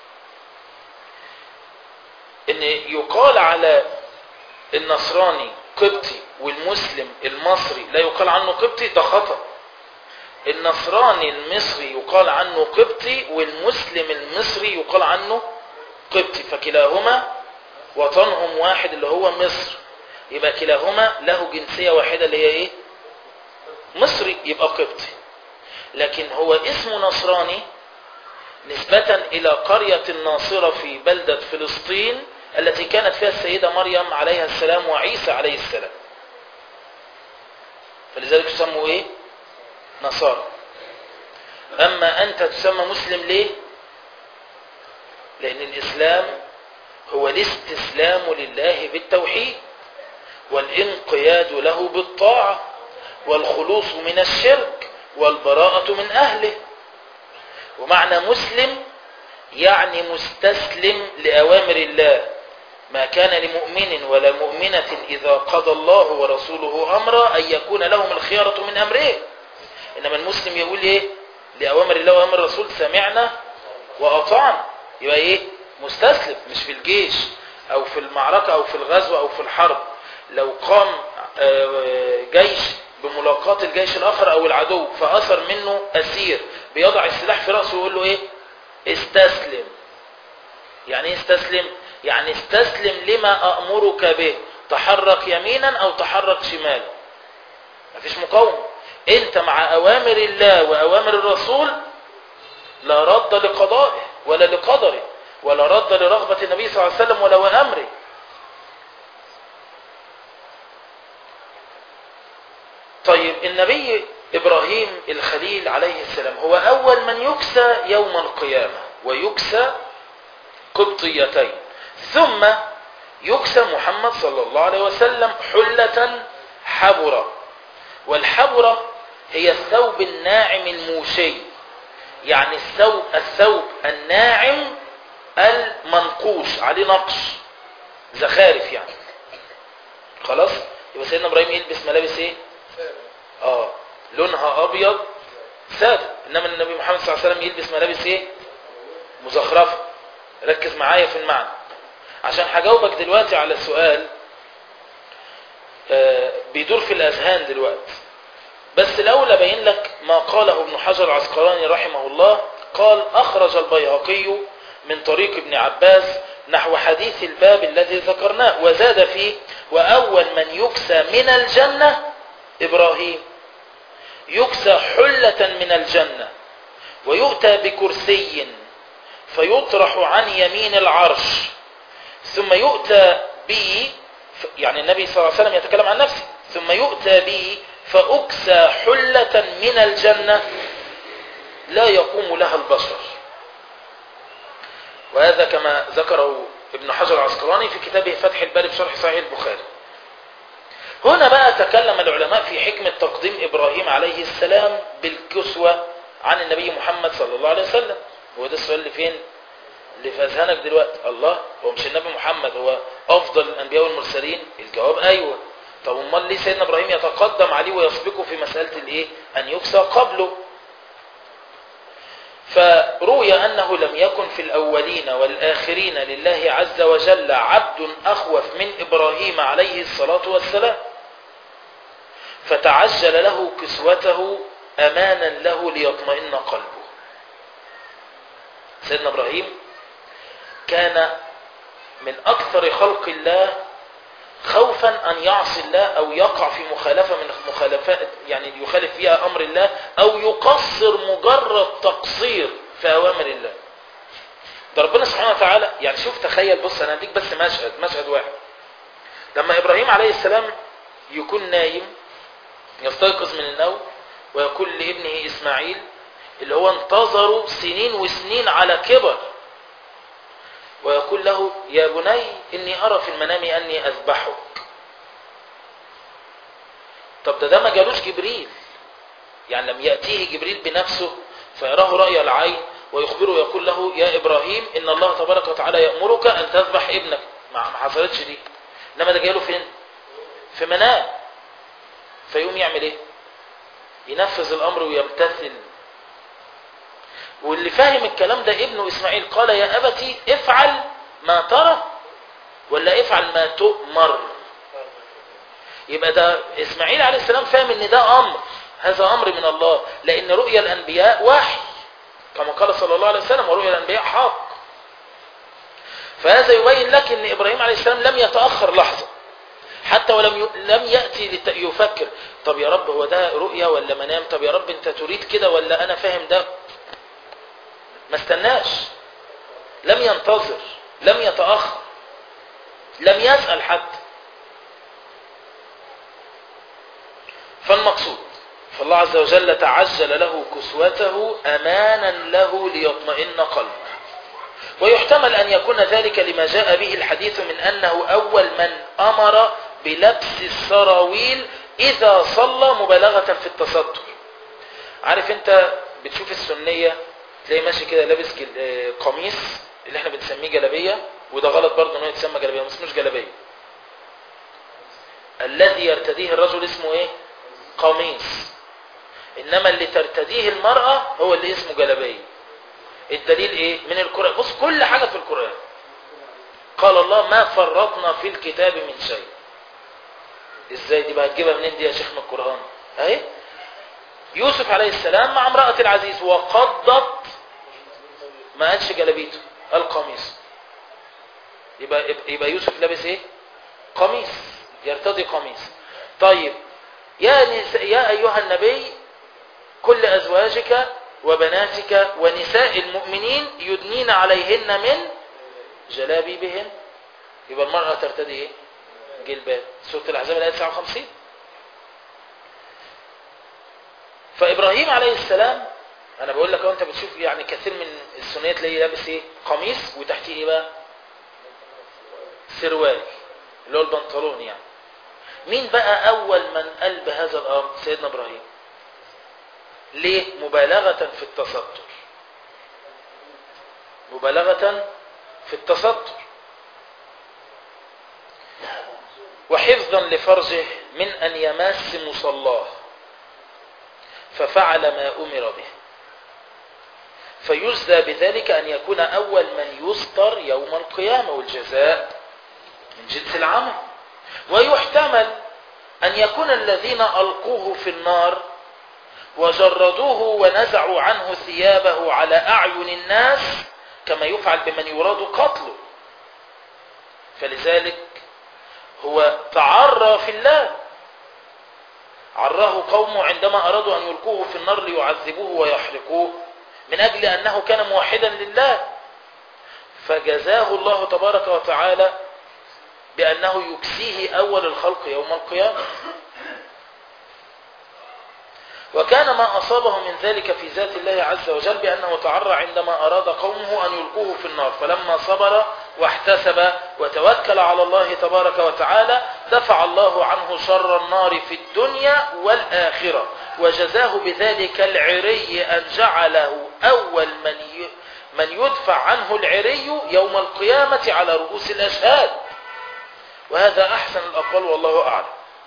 ان يقال على النصراني قبطي والمسلم المصري لا يقال عنه قبطي، ده خطأ. النصراني المصري يقال عنه قبطي والمسلم المصري يقال عنه قبطي، فكلاهما وطنهم واحد اللي هو مصر، يبقى كلاهما له جنسية واحدة اللي هي ايه؟ مصري، يبقى قبطي. لكن هو اسمه نصراني نسبة إلى قرية الناصرة في بلدة فلسطين التي كانت فيها السيدة مريم عليها السلام وعيسى عليه السلام، فلذلك تسموا ايه؟ نصارى. اما انت تسمى مسلم ليه؟ لان الاسلام هو الاستسلام لله بالتوحيد والانقياد له بالطاعة والخلوص من الشرك والبراءة من اهله. ومعنى مسلم يعني مستسلم لأوامر الله، ما كان لمؤمن ولا مؤمنة إذا قضى الله ورسوله أمرا أن يكون لهم الخيارة من أمره. إنما المسلم يقول إيه؟ لأوامر الله وأمر الرسول سمعنا وأطعنا، يبقى إيه؟ مستسلم. مش في الجيش أو في المعركة أو في الغزو أو في الحرب لو قام جيش بملاقاة الجيش الآخر أو العدو فأثر منه أسير، بيضع السلاح في رأسه ويقول له إيه؟ استسلم. يعني ايه استسلم؟ يعني استسلم لما أأمرك به، تحرك يمينا أو تحرك شمالا، مفيش مقاومة. انت مع أوامر الله وأوامر الرسول لا رد لقضائه ولا لقدره ولا رد لرغبة النبي صلى الله عليه وسلم ولا أمره. طيب النبي إبراهيم الخليل عليه السلام هو أول من يكسى يوم القيامة، ويكسى قبطيتين، ثم يكسى محمد صلى الله عليه وسلم حلة حبرة. والحبرة هي الثوب الناعم الموشي، يعني الثوب الناعم المنقوش عليه نقش زخارف يعني. خلاص؟ يبقى سيدنا إبراهيم يلبس ملابس ايه؟ لونها ابيض ثابت، انما النبي محمد صلى الله عليه وسلم يلبس ملابس ايه؟ مزخرفه. ركز معايا في المعنى عشان هجاوبك دلوقتي على سؤال بيدور في الاذهان دلوقتي، بس الاول ابين لك ما قاله ابن حجر العسقلاني رحمه الله قال أخرج البيهقي من طريق ابن عباس نحو حديث الباب الذي ذكرناه، وزاد فيه: وأول من يكسى من الجنة إبراهيم، يكسى حلة من الجنة ويؤتى بكرسي فيطرح عن يمين العرش، ثم يؤتى به، يعني النبي صلى الله عليه وسلم يتكلم عن نفسه، ثم يؤتى به فأكسى حلة من الجنة لا يقوم لها البشر. وهذا كما ذكره ابن حجر العسقلاني في كتابه فتح الباري بشرح صحيح البخاري. هنا بقى تكلم العلماء في حكمة تقديم إبراهيم عليه السلام بالكسوة عن النبي محمد صلى الله عليه وسلم. وده السؤال اللي فين؟ اللي في أذهانك دلوقتي. الله، هو مش النبي محمد هو أفضل الأنبياء والمرسلين؟ الجواب أيوة. طب امال ليه سيدنا إبراهيم يتقدم عليه ويسبقه في مسألة الإيه؟ أن يكسى قبله. فروي أنه لم يكن في الأولين والآخرين لله عز وجل عبد أخوف من إبراهيم عليه الصلاة والسلام، فتعجل له كسوته أمانا له ليطمئن قلبه. سيدنا إبراهيم كان من أكثر خلق الله خوفا أن يعصي الله أو يقع في مخالفة من مخالفات، يعني يخالف فيها أمر الله أو يقصر مجرد تقصير في أوامر الله. ده ربنا سبحانه وتعالى، يعني شوف تخيل، بص أنا هديك بس مشهد واحد. لما إبراهيم عليه السلام يكون نايم يستيقظ من النوم ويقول لابنه إسماعيل اللي هو انتظروا سنين وسنين على كبر، ويقول له: يا بني إني أرى في المنام أني أذبحك. طب ده ما جالوش جبريل، يعني لم يأتيه جبريل بنفسه فيراه رأي العين ويخبره يقول له: يا إبراهيم إن الله تبارك وتعالى يأمرك أن تذبح ابنك. ما حصلتش دي، إنما ده جاله فين؟ في منام. فيقوم يعمل إيه؟ ينفذ الأمر ويمتثل. واللي فاهم الكلام ده ابنه إسماعيل، قال: يا أبتي افعل ما ترى ولا افعل ما تؤمر. يبقى ده إسماعيل عليه السلام فاهم ان ده أمر، هذا أمر من الله، لأن رؤيا الأنبياء وحي كما قال صلى الله عليه وسلم: ورؤيا الأنبياء حق. فهذا يبين لك ان إبراهيم عليه السلام لم يتأخر لحظة، حتى ولم لم يأتي يفكر: طب يا رب هو ده رؤيا ولا منام؟ طب يا رب انت تريد كده ولا أنا فاهم ده؟ ما استناش، لم ينتظر، لم يتأخر، لم يسأل حتى. فالمقصود، فالله عز وجل تعجل له كسوته أمانا له ليطمئن قلبه. ويحتمل أن يكون ذلك لما جاء به الحديث من أنه أول من أمر بلبس السراويل إذا صلى مبالغة في التستر. عارف انت بتشوف السنية تلاقي ماشي كده لابس قميص اللي احنا بنسميه جلابية، وده غلط برضه انه يتسمى جلابية، بس مش جلابية. الذي يرتديه الرجل اسمه ايه؟ قميص. انما اللي ترتديه المرأة هو اللي اسمه جلابية. الدليل ايه؟ من القرآن. بص كل حاجة في القرآن قال الله: ما فرطنا في الكتاب من شيء. ازاي دي بقى تجيبها منين دي يا شيخ من القرآن؟ اهي يوسف عليه السلام مع امرأة العزيز وقضت، ما قالش جلابيته، قال قميص. يبقى يوسف لابس ايه؟ قميص، يرتدي قميص. طيب يا ايها النبي كل ازواجك وبناتك ونساء المؤمنين يدنين عليهن من جلابيبهن. يبقى المرأة ترتدي ايه؟ جلباب. سورة الأحزاب الآية 59. فإبراهيم عليه السلام، أنا بقول لك أنت بتشوف يعني كثير من السنية تلاقيه لابس إيه؟ قميص وتحتيه إيه بقى؟ سروال اللي هو البنطلون يعني. مين بقى أول من قال بهذا الأمر؟ سيدنا إبراهيم. ليه؟ مبالغة في التستر، مبالغة في التستر، وحفظا لفرجه من أن يماس مصلاه ففعل ما أمر به، فيجزى بذلك أن يكون أول من يستر يوم القيامة، والجزاء من جنس العمل. ويحتمل أن يكون الذين ألقوه في النار وجردوه ونزعوا عنه ثيابه على أعين الناس كما يفعل بمن يراد قتله. فلذلك هو تعرى في الله، عراه قومه عندما أرادوا أن يلقوه في النار ليعذبوه ويحرقوه من أجل أنه كان موحدا لله، فجزاه الله تبارك وتعالى بأنه يكسيه أول الخلق يوم القيامة. وكان ما أصابه من ذلك في ذات الله عز وجل بأنه تعرى عندما أراد قومه أن يلقوه في النار، فلما صبر واحتسب وتوكل على الله تبارك وتعالى دفع الله عنه شر النار في الدنيا والآخرة، وجزاه بذلك العري أن جعله أول من يدفع عنه العري يوم القيامة على رؤوس الأشهاد. وهذا أحسن الأقوال والله أعلم.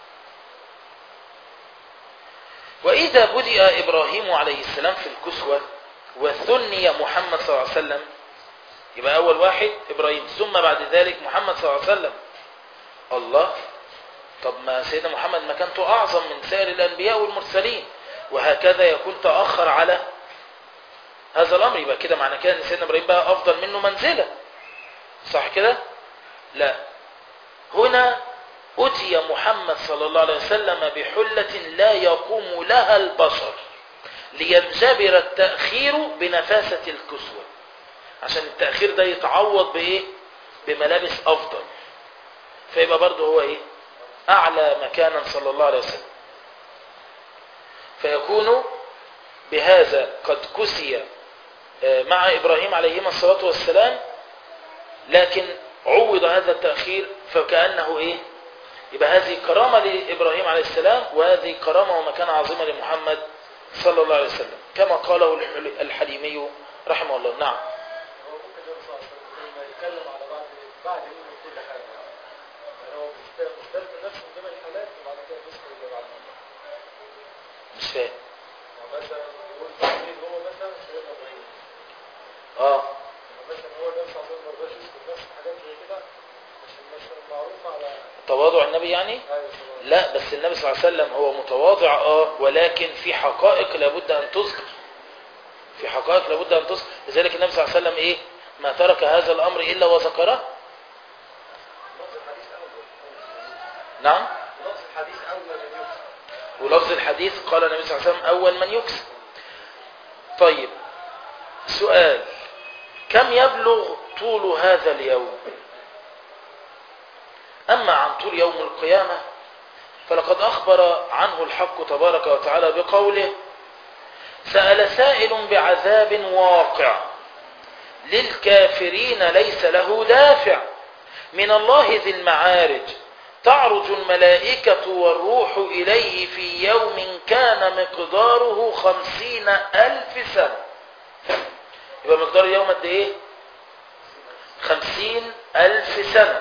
وإذا بدأ إبراهيم عليه السلام في الكسوة وثني محمد صلى الله عليه وسلم، يبقى أول واحد إبراهيم ثم بعد ذلك محمد صلى الله عليه وسلم. الله، طب ما سيدنا محمد مكانته أعظم من سائر الأنبياء والمرسلين، وهكذا يكون تأخر على هذا الأمر، يبقى كده معنى كده أن سيدنا إبراهيم بقى أفضل منه منزلة، صح كده؟ لا، هنا أتي محمد صلى الله عليه وسلم بحلة لا يقوم لها البشر لينجبر التأخير بنفاسة الكسوة، عشان التأخير ده يتعوض بإيه؟ بملابس أفضل، فيبقى برضه هو إيه؟ أعلى مكانا صلى الله عليه وسلم. فيكون بهذا قد كسي مع إبراهيم عليهما الصلاة والسلام، لكن عوض هذا التأخير فكأنه إيه؟ يبقى هذه كرامة لإبراهيم عليه السلام، وهذه كرامة ومكانة عظيمة لمحمد صلى الله عليه وسلم كما قاله الحليمي رحمه الله. نعم. هو ممكن النبي صلى الله عليه وسلم لما يتكلم على بعد من كل حاجة، يعني هو مختلف نفسه قدام الحالات وبعد كده يذكر اللي بعدها. مش فاهم. يعني مثلا يقول مين هو مثلا سيدنا إبراهيم. مثلا هو النبي صلى الله عليه وسلم ما رضاش يذكر نفس حاجات زي كده عشان مثلا معروفة على تواضع النبي يعني؟ لا، بس النبي صلى الله عليه وسلم هو متواضع ولكن في حقائق لابد أن تذكر، في حقائق لابد أن تذكر. لذلك النبي صلى الله عليه وسلم إيه؟ ما ترك هذا الأمر إلا وذكره. نعم. لفظ الحديث أول من يكسر، ولفظ الحديث قال النبي صلى الله عليه وسلم أول من يكسر. طيب، سؤال: كم يبلغ طول هذا اليوم؟ أما عن طول يوم القيامة فلقد أخبر عنه الحق تبارك وتعالى بقوله: سأل سائل بعذاب واقع للكافرين ليس له دافع من الله ذي المعارج تعرج الملائكة والروح إليه في يوم كان مقداره 50,000 سنة. يبقى مقدار اليوم قد إيه؟ 50,000 سنة.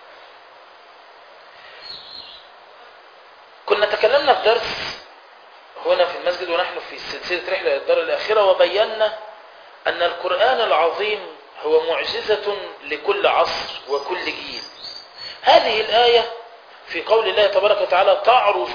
كنا تكلمنا في درس هنا في المسجد ونحن في سلسلة رحلة الدار الآخرة، وبينا أن القرآن العظيم هو معجزة لكل عصر وكل جيل. هذه الآية في قول الله تبارك وتعالى: تعرج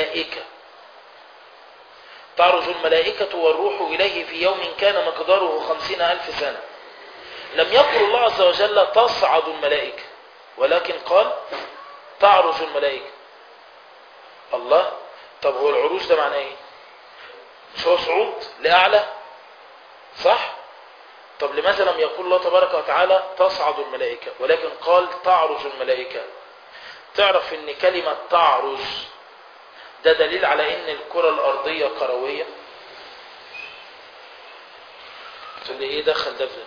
الملائكة والروح إليه في يوم كان مقداره 50,000 سنة. لم يقل الله عز وجل تصعد الملائكة، ولكن قال تعرج الملائكة. الله، طب هو العروج ده معناه ايه؟ مش هو صعود لأعلى؟ صح؟ طب لماذا لم يقول الله تبارك وتعالى تصعد الملائكة ولكن قال تعرج الملائكة؟ تعرف ان كلمة تعرج ده دليل على ان الكرة الارضية كروية. تقول لي ايه دخل ده في ده؟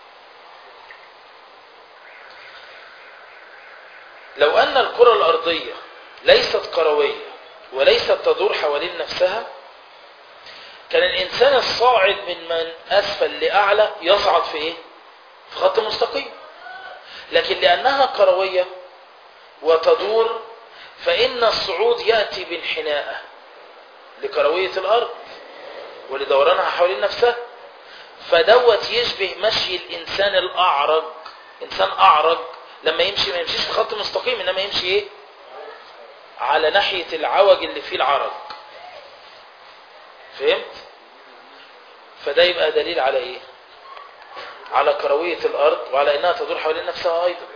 لو ان الكرة الارضية ليست كروية وليست تدور حوالين نفسها كان الانسان الصاعد من اسفل لاعلى يصعد في ايه؟ في خط مستقيم. لكن لانها كروية وتدور فإن الصعود يأتي بانحناء لكروية الأرض ولدورانها حوالين نفسها، فدوت يشبه مشي الإنسان الأعرج. إنسان أعرج لما يمشي ما يمشيش في خط مستقيم، إنما يمشي إيه؟ على ناحية العوج اللي فيه العرج. فهمت؟ فده يبقى دليل على ايه؟ على كروية الارض وعلى انها تدور حوالين نفسها ايضا.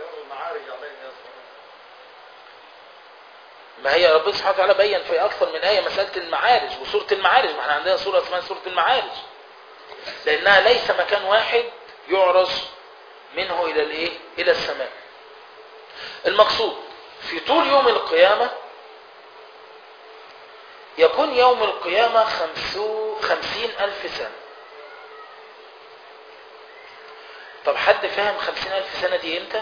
ما هي ربنا سبحانه وتعالى بين في اكثر من آية مسألة المعارج وسورة المعارج. ما احنا عندنا سورة اسمها سورة المعارج لانها ليس مكان واحد يعرج منه الى الايه؟ الى السماء. المقصود في طول يوم القيامة يكون يوم القيامة 50,000 سنة. طب حد فاهم 50,000 سنة دي امتى؟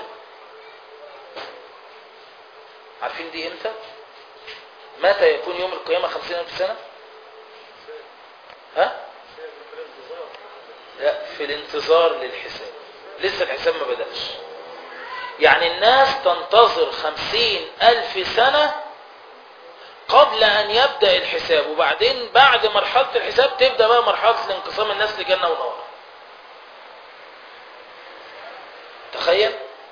عارفين دي امتى؟ متى يكون يوم القيامة 50,000 سنة؟ ها؟ لا، في الانتظار للحساب. لسه الحساب ما بدأش. يعني الناس تنتظر 50,000 سنة قبل أن يبدأ الحساب، وبعدين بعد مرحلة الحساب تبدأ بقى مرحلة الانقسام الناس لجنة ونار. تخيل،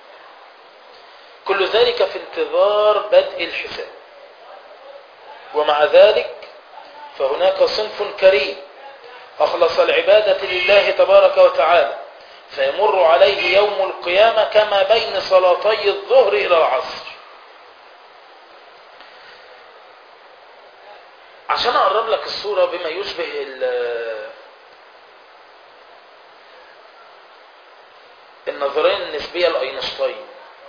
كل ذلك في انتظار بدء الحساب. ومع ذلك فهناك صنف كريم أخلص العبادة لله تبارك وتعالى فيمر عليه يوم القيامة كما بين صلاتي الظهر إلى العصر. عشان أقرب لك الصورة بما يشبه النظرين النسبية لأينشتاين،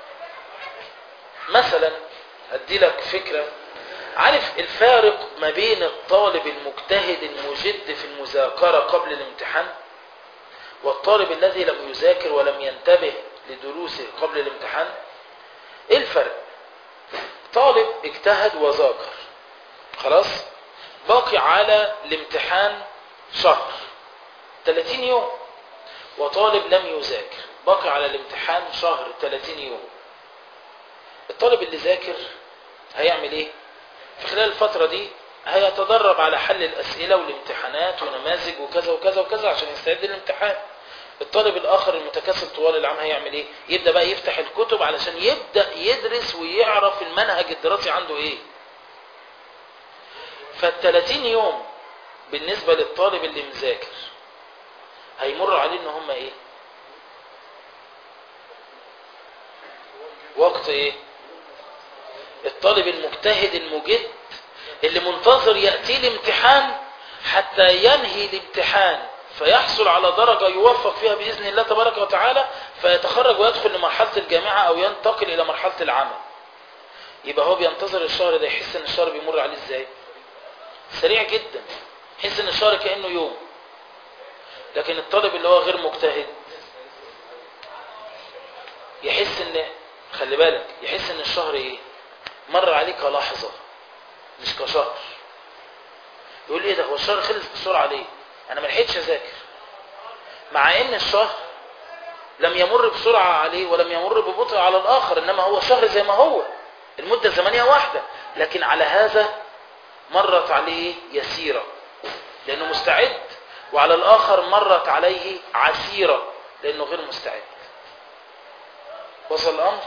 مثلا أدي لك فكرة. عارف الفارق ما بين الطالب المجتهد المجد في المذاكرة قبل الامتحان والطالب الذي لم يذاكر ولم ينتبه لدروسه قبل الامتحان؟ ايه الفرق؟ طالب اجتهد وذاكر خلاص، باقي على الامتحان شهر 30 يوم، وطالب لم يذاكر باقي على الامتحان شهر 30 يوم. الطالب اللي ذاكر هيعمل ايه؟ في خلال الفترة دي هيتدرب على حل الأسئلة والامتحانات ونماذج وكذا وكذا وكذا عشان يستعد للامتحان. الطالب الآخر المتكاسل طوال العام هيعمل ايه؟ يبدأ بقى يفتح الكتب علشان يبدأ يدرس ويعرف المنهج الدراسي عنده ايه. فال30 يوم بالنسبة للطالب اللي مذاكر هيمر عليه ان هم ايه؟ وقت ايه؟ الطالب المجتهد المجد اللي منتظر يأتي الامتحان حتى ينهي الامتحان فيحصل على درجة يوفق فيها بإذن الله تبارك وتعالى فيتخرج ويدخل لمرحلة الجامعة أو ينتقل إلى مرحلة العمل. يبقى هو بينتظر الشهر ده، يحس ان الشهر بيمر عليه ازاي؟ سريع جدا، يحس ان الشهر كأنه يوم. لكن الطالب اللي هو غير مجتهد يحس ان، خلي بالك، يحس ان الشهر ايه؟ مر عليه كلحظة مش كشهر. يقول ايه ده، هو الشهر خلص بسرعة ليه؟ انا ما لحقتش اذاكر. مع ان الشهر لم يمر بسرعة عليه ولم يمر ببطء على الاخر، انما هو شهر زي ما هو، المدة الزمنية واحدة، لكن على هذا مرت عليه يسيرة لانه مستعد، وعلى الاخر مرت عليه عسيرة لانه غير مستعد. وصل الامر؟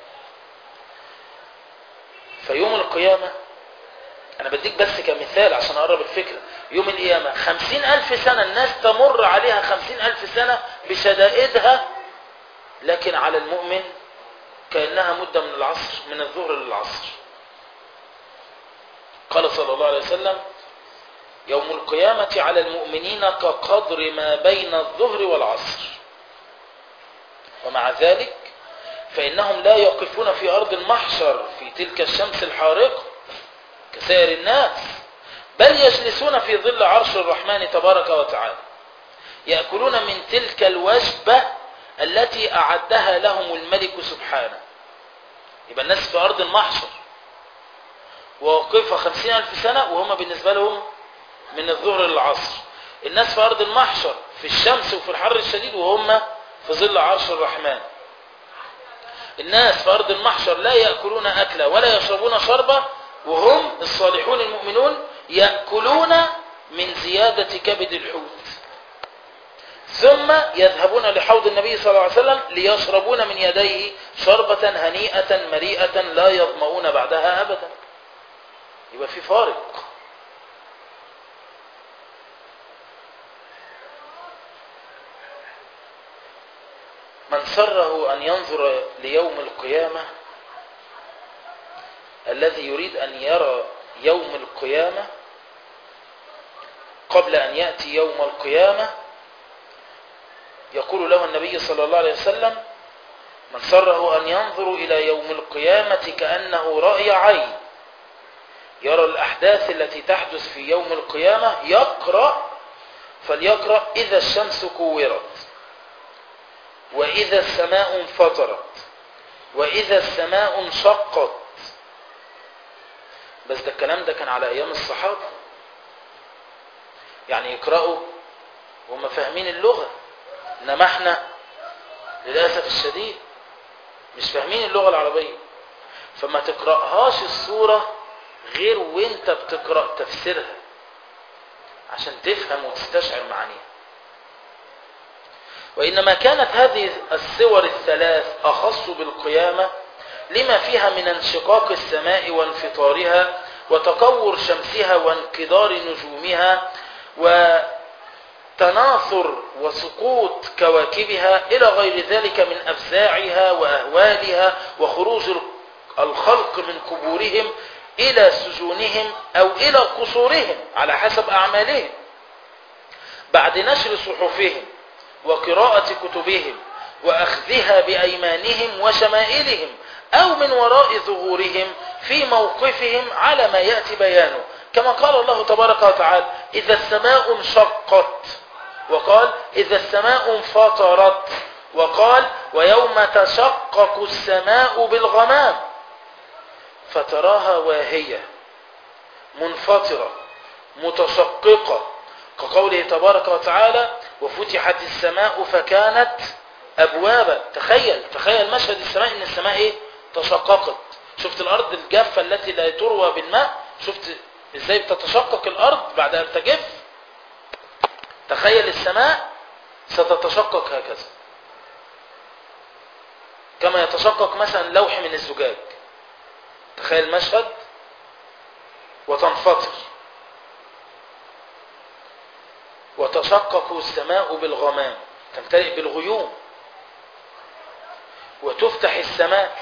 فيوم القيامة انا بديك بس كمثال عشان اقرب الفكرة. يوم القيامة 50,000 سنة الناس تمر عليها 50,000 سنة بشدائدها، لكن على المؤمن كأنها مدة من العصر، من الظهر للعصر. قال صلى الله عليه وسلم: يوم القيامة على المؤمنين كقدر ما بين الظهر والعصر. ومع ذلك فإنهم لا يقفون في أرض المحشر في تلك الشمس الحارقة كسائر الناس، بل يجلسون في ظل عرش الرحمن تبارك وتعالى يأكلون من تلك الوجبة التي أعدها لهم الملك سبحانه. يبقى الناس في أرض المحشر ووقفة 50,000 سنة وهم بالنسبة لهم من الظهر للعصر. الناس في أرض المحشر في الشمس وفي الحر الشديد وهم في ظل عرش الرحمن. الناس في أرض المحشر لا يأكلون أكلة ولا يشربون شربة وهم الصالحون المؤمنون يأكلون من زيادة كبد الحوت، ثم يذهبون لحوض النبي صلى الله عليه وسلم ليشربون من يديه شربة هنيئة مريئة لا يظمؤون بعدها أبدا. يبقى في فارق. من سره أن ينظر ليوم القيامة، الذي يريد أن يرى يوم القيامة قبل أن يأتي يوم القيامة، يقول له النبي صلى الله عليه وسلم: من سره أن ينظر إلى يوم القيامة كأنه رأي عين، يرى الأحداث التي تحدث في يوم القيامة، فليقرأ إذا الشمس كورت، وإذا السماء انفطرت، وإذا السماء انشقت. بس ده الكلام ده كان على أيام الصحابة، يعني يقرأوا وهم فاهمين اللغة، إنما احنا للأسف الشديد مش فاهمين اللغة العربية، فما تقرأهاش السورة غير وانت بتقرأ تفسيرها عشان تفهم وتستشعر معانيها. وإنما كانت هذه السور الثلاث أخص بالقيامة لما فيها من انشقاق السماء وانفطارها، وتكور شمسها وانكدار نجومها، وتناثر وسقوط كواكبها إلى غير ذلك من أفزاعها وأهوالها، وخروج الخلق من قبورهم إلى سجونهم أو إلى قصورهم على حسب أعمالهم، بعد نشر صحفهم وقراءة كتبهم وأخذها بأيمانهم وشمائلهم، أو من وراء ظهورهم في موقفهم على ما يأتي بيانه، كما قال الله تبارك وتعالى: إذا السماء انشقت، وقال: إذا السماء انفطرت، وقال: ويوم تشقق السماء بالغمام فتراها واهية منفطرة متشققة، كقوله تبارك وتعالى: وفتحت السماء فكانت أبوابا. تخيل مشهد السماء، إن السماء إيه؟ تشققت. شفت الأرض الجافة التي لا تروى بالماء؟ شفت إزاي بتتشقق الأرض بعد أن تجف؟ تخيل السماء ستتشقق هكذا، كما يتشقق مثلا لوح من الزجاج. تخيل مشهد وتنفطر. وتشقق السماء بالغمام، تمتلئ بالغيوم، وتفتح السماء،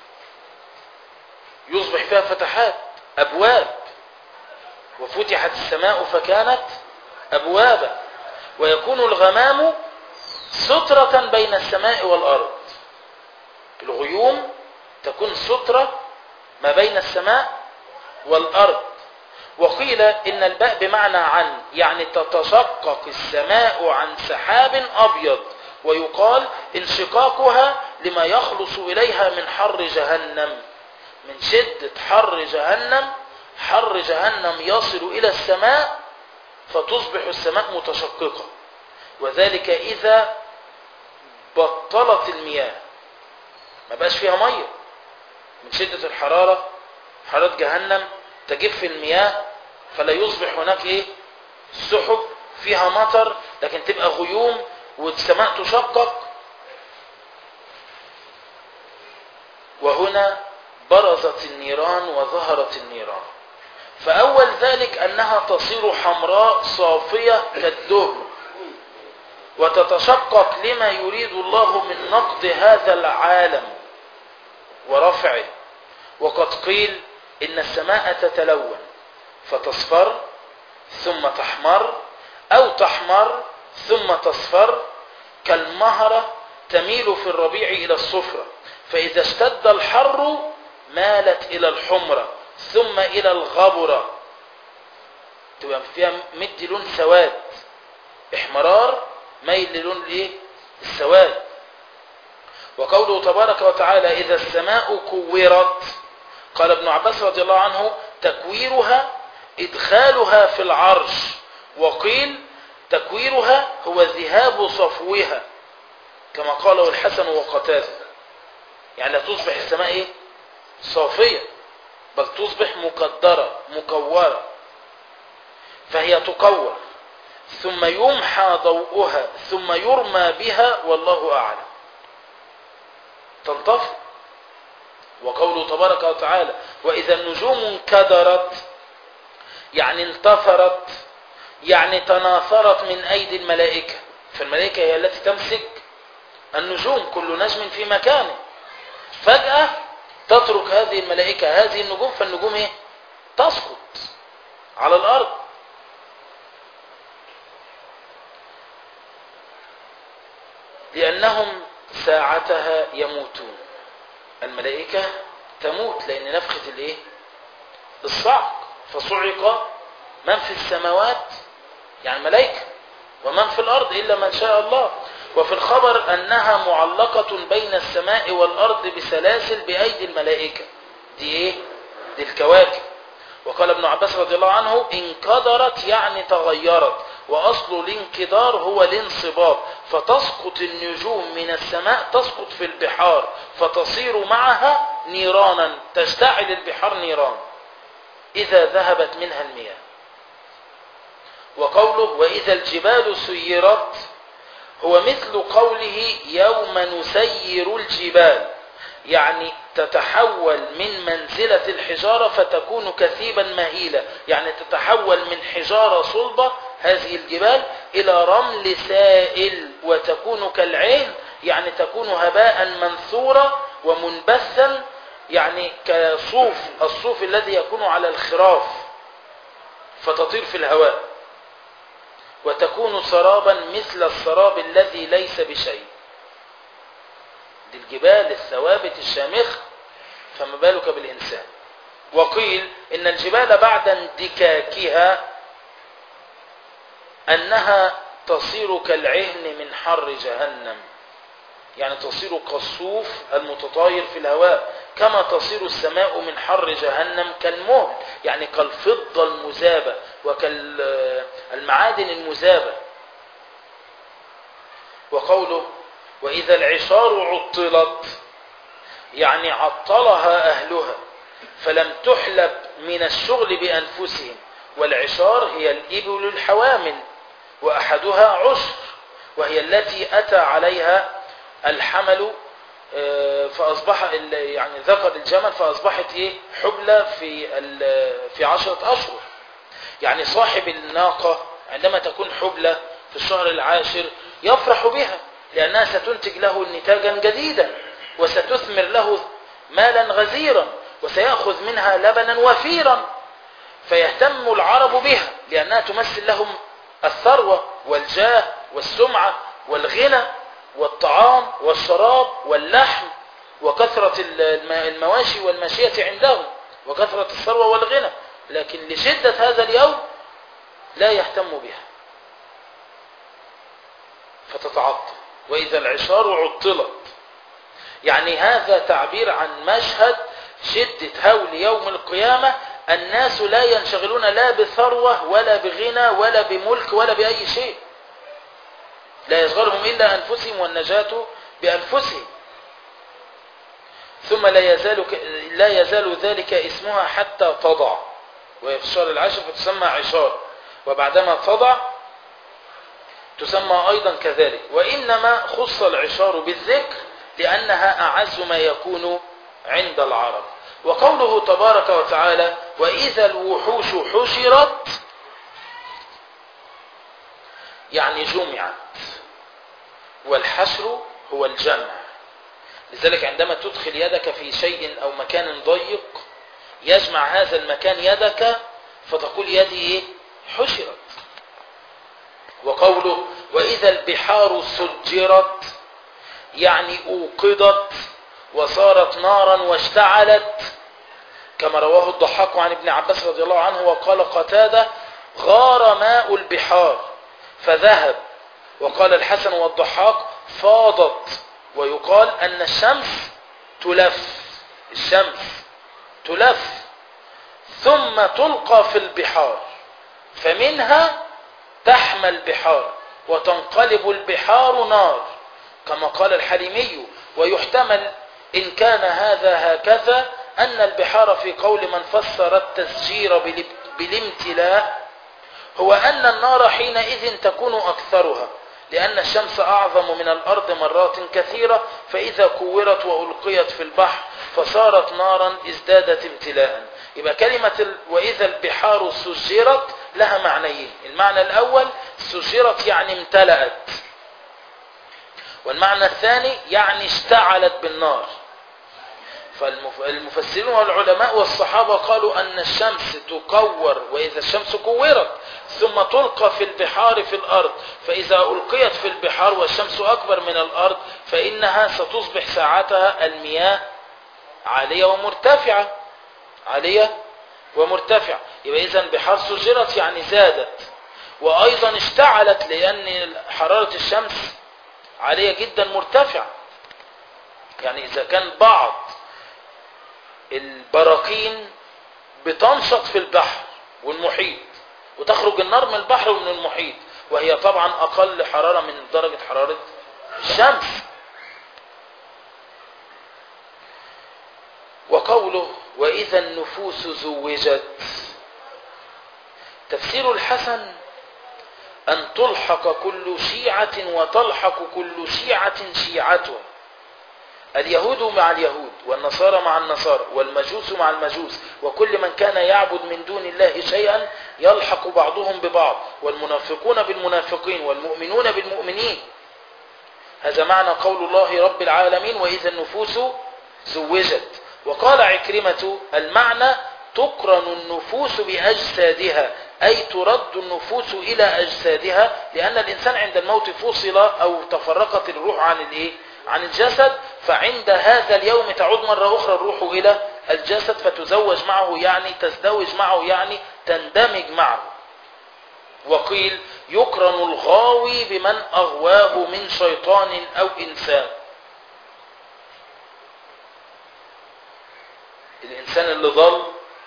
يصبح فيها فتحات أبواب. وفتحت السماء فكانت أبوابا، ويكون الغمام سترة بين السماء والأرض. الغيوم تكون سترة ما بين السماء والأرض. وقيل إن الباء بمعنى عن، يعني تتشقق السماء عن سحاب أبيض، ويقال انشقاقها لما يخلص إليها من حر جهنم، من شدة حر جهنم يصل إلى السماء فتصبح السماء متشققة. وذلك إذا بطلت المياه، ما بقاش فيها مية من شدة الحرارة، حرارة جهنم تجف المياه، فلا يصبح هناك إيه؟ سحب فيها مطر، لكن تبقى غيوم والسماء تشقق. وهنا برزت النيران وظهرت النيران. فأول ذلك أنها تصير حمراء صافية كالدهن، وتتشقق لما يريد الله من نقض هذا العالم ورفعه. وقد قيل إن السماء تتلون فتصفر ثم تحمر، أو تحمر ثم تصفر، كالمهرة تميل في الربيع إلى الصفرة، فإذا اشتد الحر مالت إلى الحمرة ثم إلى الغبرة، تبقى فيها مد لون سواد، احمرار ميل للون الايه؟ السواد. وقوله تبارك وتعالى: إذا السماء كورت، قال ابن عباس رضي الله عنه: تكويرها إدخالها في العرش. وقيل تكويرها هو ذهاب صفوها، كما قاله الحسن وقتاده، يعني لا تصبح السماء إيه؟ صافية، بل تصبح مكدرة مكورة. فهي تكور ثم يمحى ضوءها ثم يرمى بها، والله أعلم، تنطفئ. وقوله تبارك وتعالى: وإذا النجوم انكدرت، يعني انتثرت، يعني تناثرت من أيدي الملائكة. فالملائكة هي التي تمسك النجوم، كل نجم في مكانه. فجأة تترك هذه الملائكة هذه النجوم، فالنجوم ايه؟ تسقط على الأرض. لأنهم ساعتها يموتون. الملائكة تموت لأن نفخة الايه؟ الصعق. فصعق من في السماوات يعني ملائكة، ومن في الأرض إلا من شاء الله. وفي الخبر أنها معلقة بين السماء والأرض بسلاسل بأيدي الملائكة. دي ايه؟ دي الكواكب. وقال ابن عباس رضي الله عنه: انكدرت يعني تغيرت، وأصل الانكدار هو الانصباب، فتسقط النجوم من السماء، تسقط في البحار فتصير معها نيرانا، تشتعل البحار نيران إذا ذهبت منها المياه. وقوله: وإذا الجبال سيرت هو مثل قوله: يوم نسير الجبال، يعني تتحول من منزلة الحجارة فتكون كثيبا مهيلة، يعني تتحول من حجارة صلبة هذه الجبال إلى رمل سائل وتكون كالعين، يعني تكون هباء منثورا ومنبثا، يعني كصوف الصوف الذي يكون على الخراف فتطير في الهواء. وتكون سرابا مثل السراب الذي ليس بشيء. دي الجبال الثوابت الشامخ، فما بالك بالإنسان. وقيل إن الجبال بعد اندكاكها أنها تصير كالعهن من حر جهنم، يعني تصير كالصوف المتطاير في الهواء، كما تصير السماء من حر جهنم كالمهل، يعني كالفضة المذابة وكالمعادن المذابة. وقوله: وإذا العشار عطلت يعني عطلها أهلها فلم تحلب من الشغل بأنفسهم. والعشار هي الإبل الحوامل، وأحدها عشر، وهي التي أتى عليها الحمل فأصبح يعني ذكر الجمل فأصبحت إيه؟ حبلى في 10 أشهر. يعني صاحب الناقة عندما تكون حبلى في الشهر العاشر يفرح بها، لأنها ستنتج له نتاجا جديدا، وستثمر له مالا غزيرا، وسيأخذ منها لبنا وفيرا، فيهتم العرب بها لأنها تمثل لهم الثروة والجاه والسمعة والغنى والطعام والشراب واللحم وكثرة المواشي والماشية عندهم وكثرة الثروة والغنى. لكن لشدة هذا اليوم لا يهتم بها فتتعطل. وإذا العشار عطلت، يعني هذا تعبير عن مشهد شدة هول يوم القيامة. الناس لا ينشغلون لا بثروة ولا بغنى ولا بملك ولا بأي شيء، لا يشغلهم إلا أنفسهم والنجاة بأنفسهم. ثم لا يزال ذلك اسمها حتى تضع، وهي في الشهر العاشر فتسمى عشار، وبعدما تضع تسمى أيضا كذلك. وإنما خص العشار بالذكر لأنها أعز ما يكون عند العرب. وقوله تبارك وتعالى: وإذا الوحوش حشرت يعني جمعت، والحشر هو الجمع. لذلك عندما تدخل يدك في شيء أو مكان ضيق يجمع هذا المكان يدك فتقول يدي إيه؟ حشرت. وقوله: وإذا البحار سجرت يعني أوقدت وصارت نارا واشتعلت، كما رواه الضحاك عن ابن عباس رضي الله عنه. وقال قتادة: غار ماء البحار فذهب. وقال الحسن والضحاك: فاضت. ويقال أن الشمس تلف ثم تلقى في البحار، فمنها تحمى البحار وتنقلب البحار نار، كما قال الحليمي. ويحتمل إن كان هذا هكذا أن البحار في قول من فسر التسجير بالامتلاء هو أن النار حينئذ تكون أكثرها، لأن الشمس أعظم من الأرض مرات كثيرة، فإذا كورت وألقيت في البحر فصارت نارا ازدادت امتلاء. يبقى كلمة وإذا البحار سجرت لها معنيين. المعنى الأول سجرت يعني امتلأت، والمعنى الثاني يعني اشتعلت بالنار. فالمفسرين والعلماء والصحابة قالوا أن الشمس تكور، وإذا الشمس كورت ثم تلقى في البحار في الأرض، فإذا ألقيت في البحار والشمس أكبر من الأرض فإنها ستصبح ساعتها المياه عالية ومرتفعة، عالية ومرتفعة. يبقى إذا البحار سجرت يعني زادت، وأيضا اشتعلت لأن حرارة الشمس عالية جدا مرتفعة. يعني إذا كان بعض البراكين بتنشط في البحر والمحيط وتخرج النار من البحر ومن المحيط، وهي طبعا أقل حرارة من درجة حرارة الشمس. وقوله وإذا النفوس زوجت، تفسير الحسن أن تلحق كل شيعة وتلحق كل شيعة شيعتها، اليهود مع اليهود والنصارى مع النصارى والمجوس مع المجوس، وكل من كان يعبد من دون الله شيئا يلحق بعضهم ببعض، والمنافقون بالمنافقين والمؤمنون بالمؤمنين. هذا معنى قول الله رب العالمين وإذا النفوس زوجت. وقال عكرمة المعنى تقرن النفوس بأجسادها، أي ترد النفوس إلى أجسادها، لأن الإنسان عند الموت فصل أو تفرقت الروح عن الجسد، فعند هذا اليوم تعود مرة أخرى الروح إلى الجسد فتزوج معه، يعني تزدوج معه، يعني تندمج معه. وقيل يقرن الغاوي بمن أغواه من شيطان أو إنسان، الإنسان اللي ضل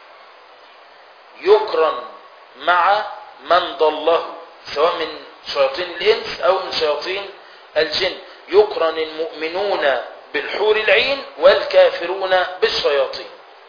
يقرن مع من ضله، سواء من شياطين الإنس أو من شياطين الجن. يقرن المؤمنون بالحور العين والكافرون بالشياطين.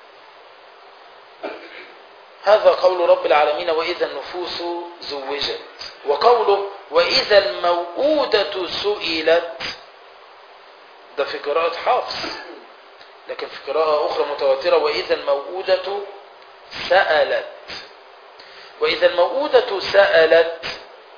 هذا قول رب العالمين وإذا النفوس زوجت. وقوله وإذا الموءودة سئلت، ده في قراءة حفص، لكن في قراءة أخرى متواترة وإذا الموءودة سألت. وإذا الموءودة سألت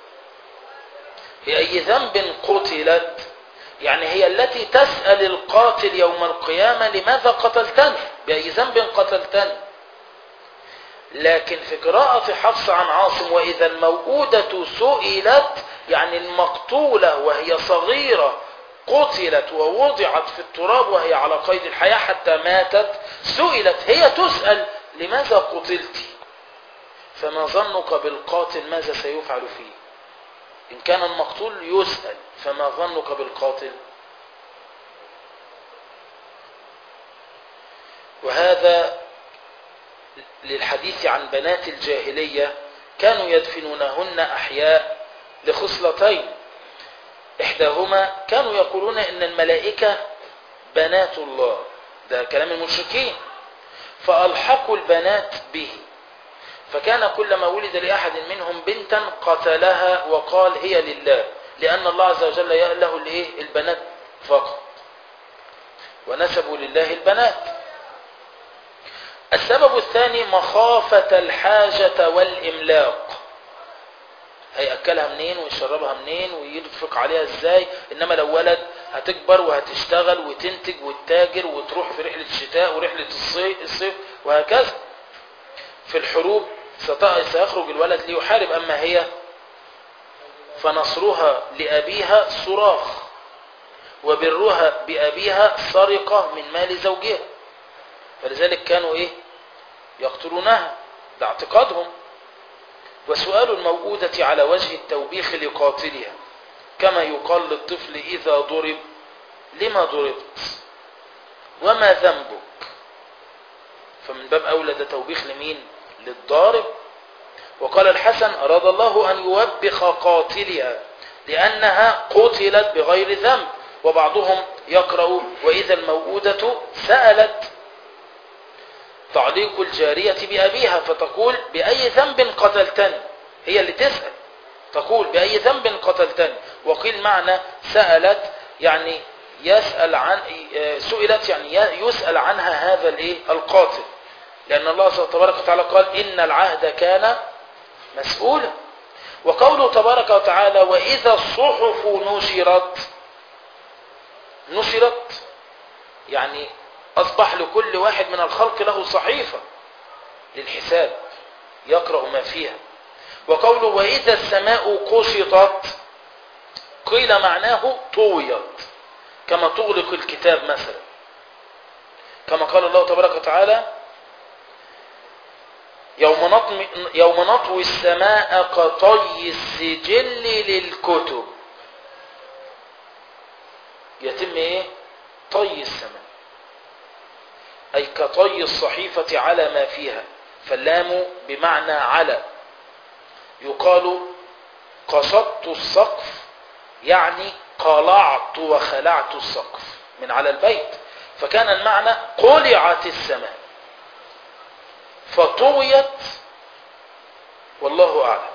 بأي ذنب قتلت، يعني هي التي تسأل القاتل يوم القيامة لماذا قتلتني، بأي ذنب قتلتني. لكن في قراءة حفص عن عاصم وإذا الموءودة سئلت، يعني المقتولة وهي صغيرة قتلت ووضعت في التراب وهي على قيد الحياة حتى ماتت، سئلت، هي تسأل لماذا قتلت، فما ظنك بالقاتل ماذا سيفعل فيه؟ إن كان المقتول يسأل فما ظنك بالقاتل؟ وهذا للحديث عن بنات الجاهلية كانوا يدفنونهن أحياء لخصلتين، إحداهما كانوا يقولون إن الملائكة بنات الله، ده كلام المشركين، فألحقوا البنات به، فكان كلما ولد لأحد منهم بنتا قتلها وقال هي لله، لأن الله عز وجل له البنات فقط، ونسبوا لله البنات. السبب الثاني مخافة الحاجة والإملاق، هيأكلها منين ويشربها منين وينفق عليها ازاي، انما لو ولد هتكبر وهتشتغل وتنتج وتتاجر وتروح في رحلة الشتاء ورحلة الصيف وهكذا. في الحروب سيخرج الولد ليحارب، اما هي فنصرها لأبيها صراخ وبرها بأبيها سرقة من مال زوجها، فلذلك كانوا يقتلونها، ده اعتقادهم. وسؤال الموءودة على وجه التوبيخ لقاتلها، كما يقال للطفل إذا ضرب لما ضربت وما ذنبك، فمن باب أولى ده توبيخ لمين؟ للضارب. وقال الحسن أراد الله أن يوبخ قاتلها لأنها قتلت بغير ذنب. وبعضهم يقرأ وإذا الموءودة سألت، تعليق الجارية بأبيها، فتقول بأي ذنب قتلتني، هي اللي تسأل، تقول بأي ذنب قتلتني. وقيل معنى سألت يعني يسأل عن، سئلت يعني يسأل عنها هذا القاتل، لأن الله تبارك وتعالى قال إن العهد كان مسؤولا. وقوله تبارك وتعالى وإذا الصحف نشرت، نشرت يعني أصبح لكل واحد من الخلق له صحيفة للحساب يقرأ ما فيها. وقوله وإذا السماء كشطت قيل معناه طويت كما تغلق الكتاب مثلا، كما قال الله تبارك وتعالى يوم نطوي السماء كطي السجل للكتب. يتم ايه؟ طي السماء أي كطي الصحيفة على ما فيها، فاللام بمعنى على. يقال قصدت السقف يعني قلعت وخلعت السقف من على البيت، فكان المعنى قلعت السماء فطويت، والله أعلم.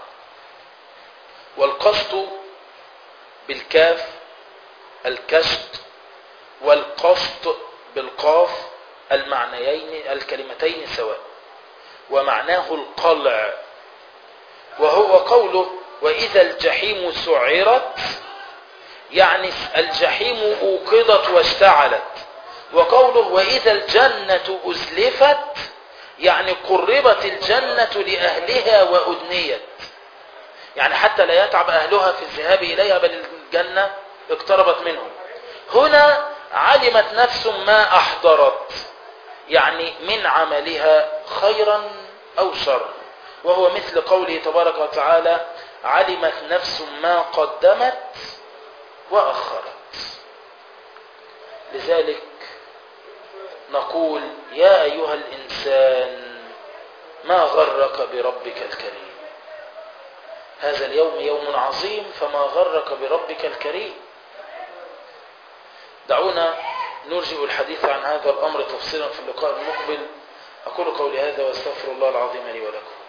والقسط بالكاف الكشط، والقسط بالقاف المعنيين الكلمتين سواء، ومعناه القلع. وهو قوله وإذا الجحيم سعرت يعني الجحيم أوقدت واشتعلت. وقوله وإذا الجنة أزلفت يعني قربت الجنة لأهلها وأدنيت، يعني حتى لا يتعب أهلها في الذهاب إليها بل الجنة اقتربت منهم. هنا علمت نفس ما أحضرت يعني من عملها خيرا أو شر، وهو مثل قوله تبارك وتعالى علمت نفس ما قدمت وأخرت. لذلك نقول يا أيها الإنسان ما غرك بربك الكريم، هذا اليوم يوم عظيم فما غرك بربك الكريم. دعونا نرجئ الحديث عن هذا الأمر تفصيلا في اللقاء المقبل. أقول قولي هذا واستغفر الله العظيم لي ولكم.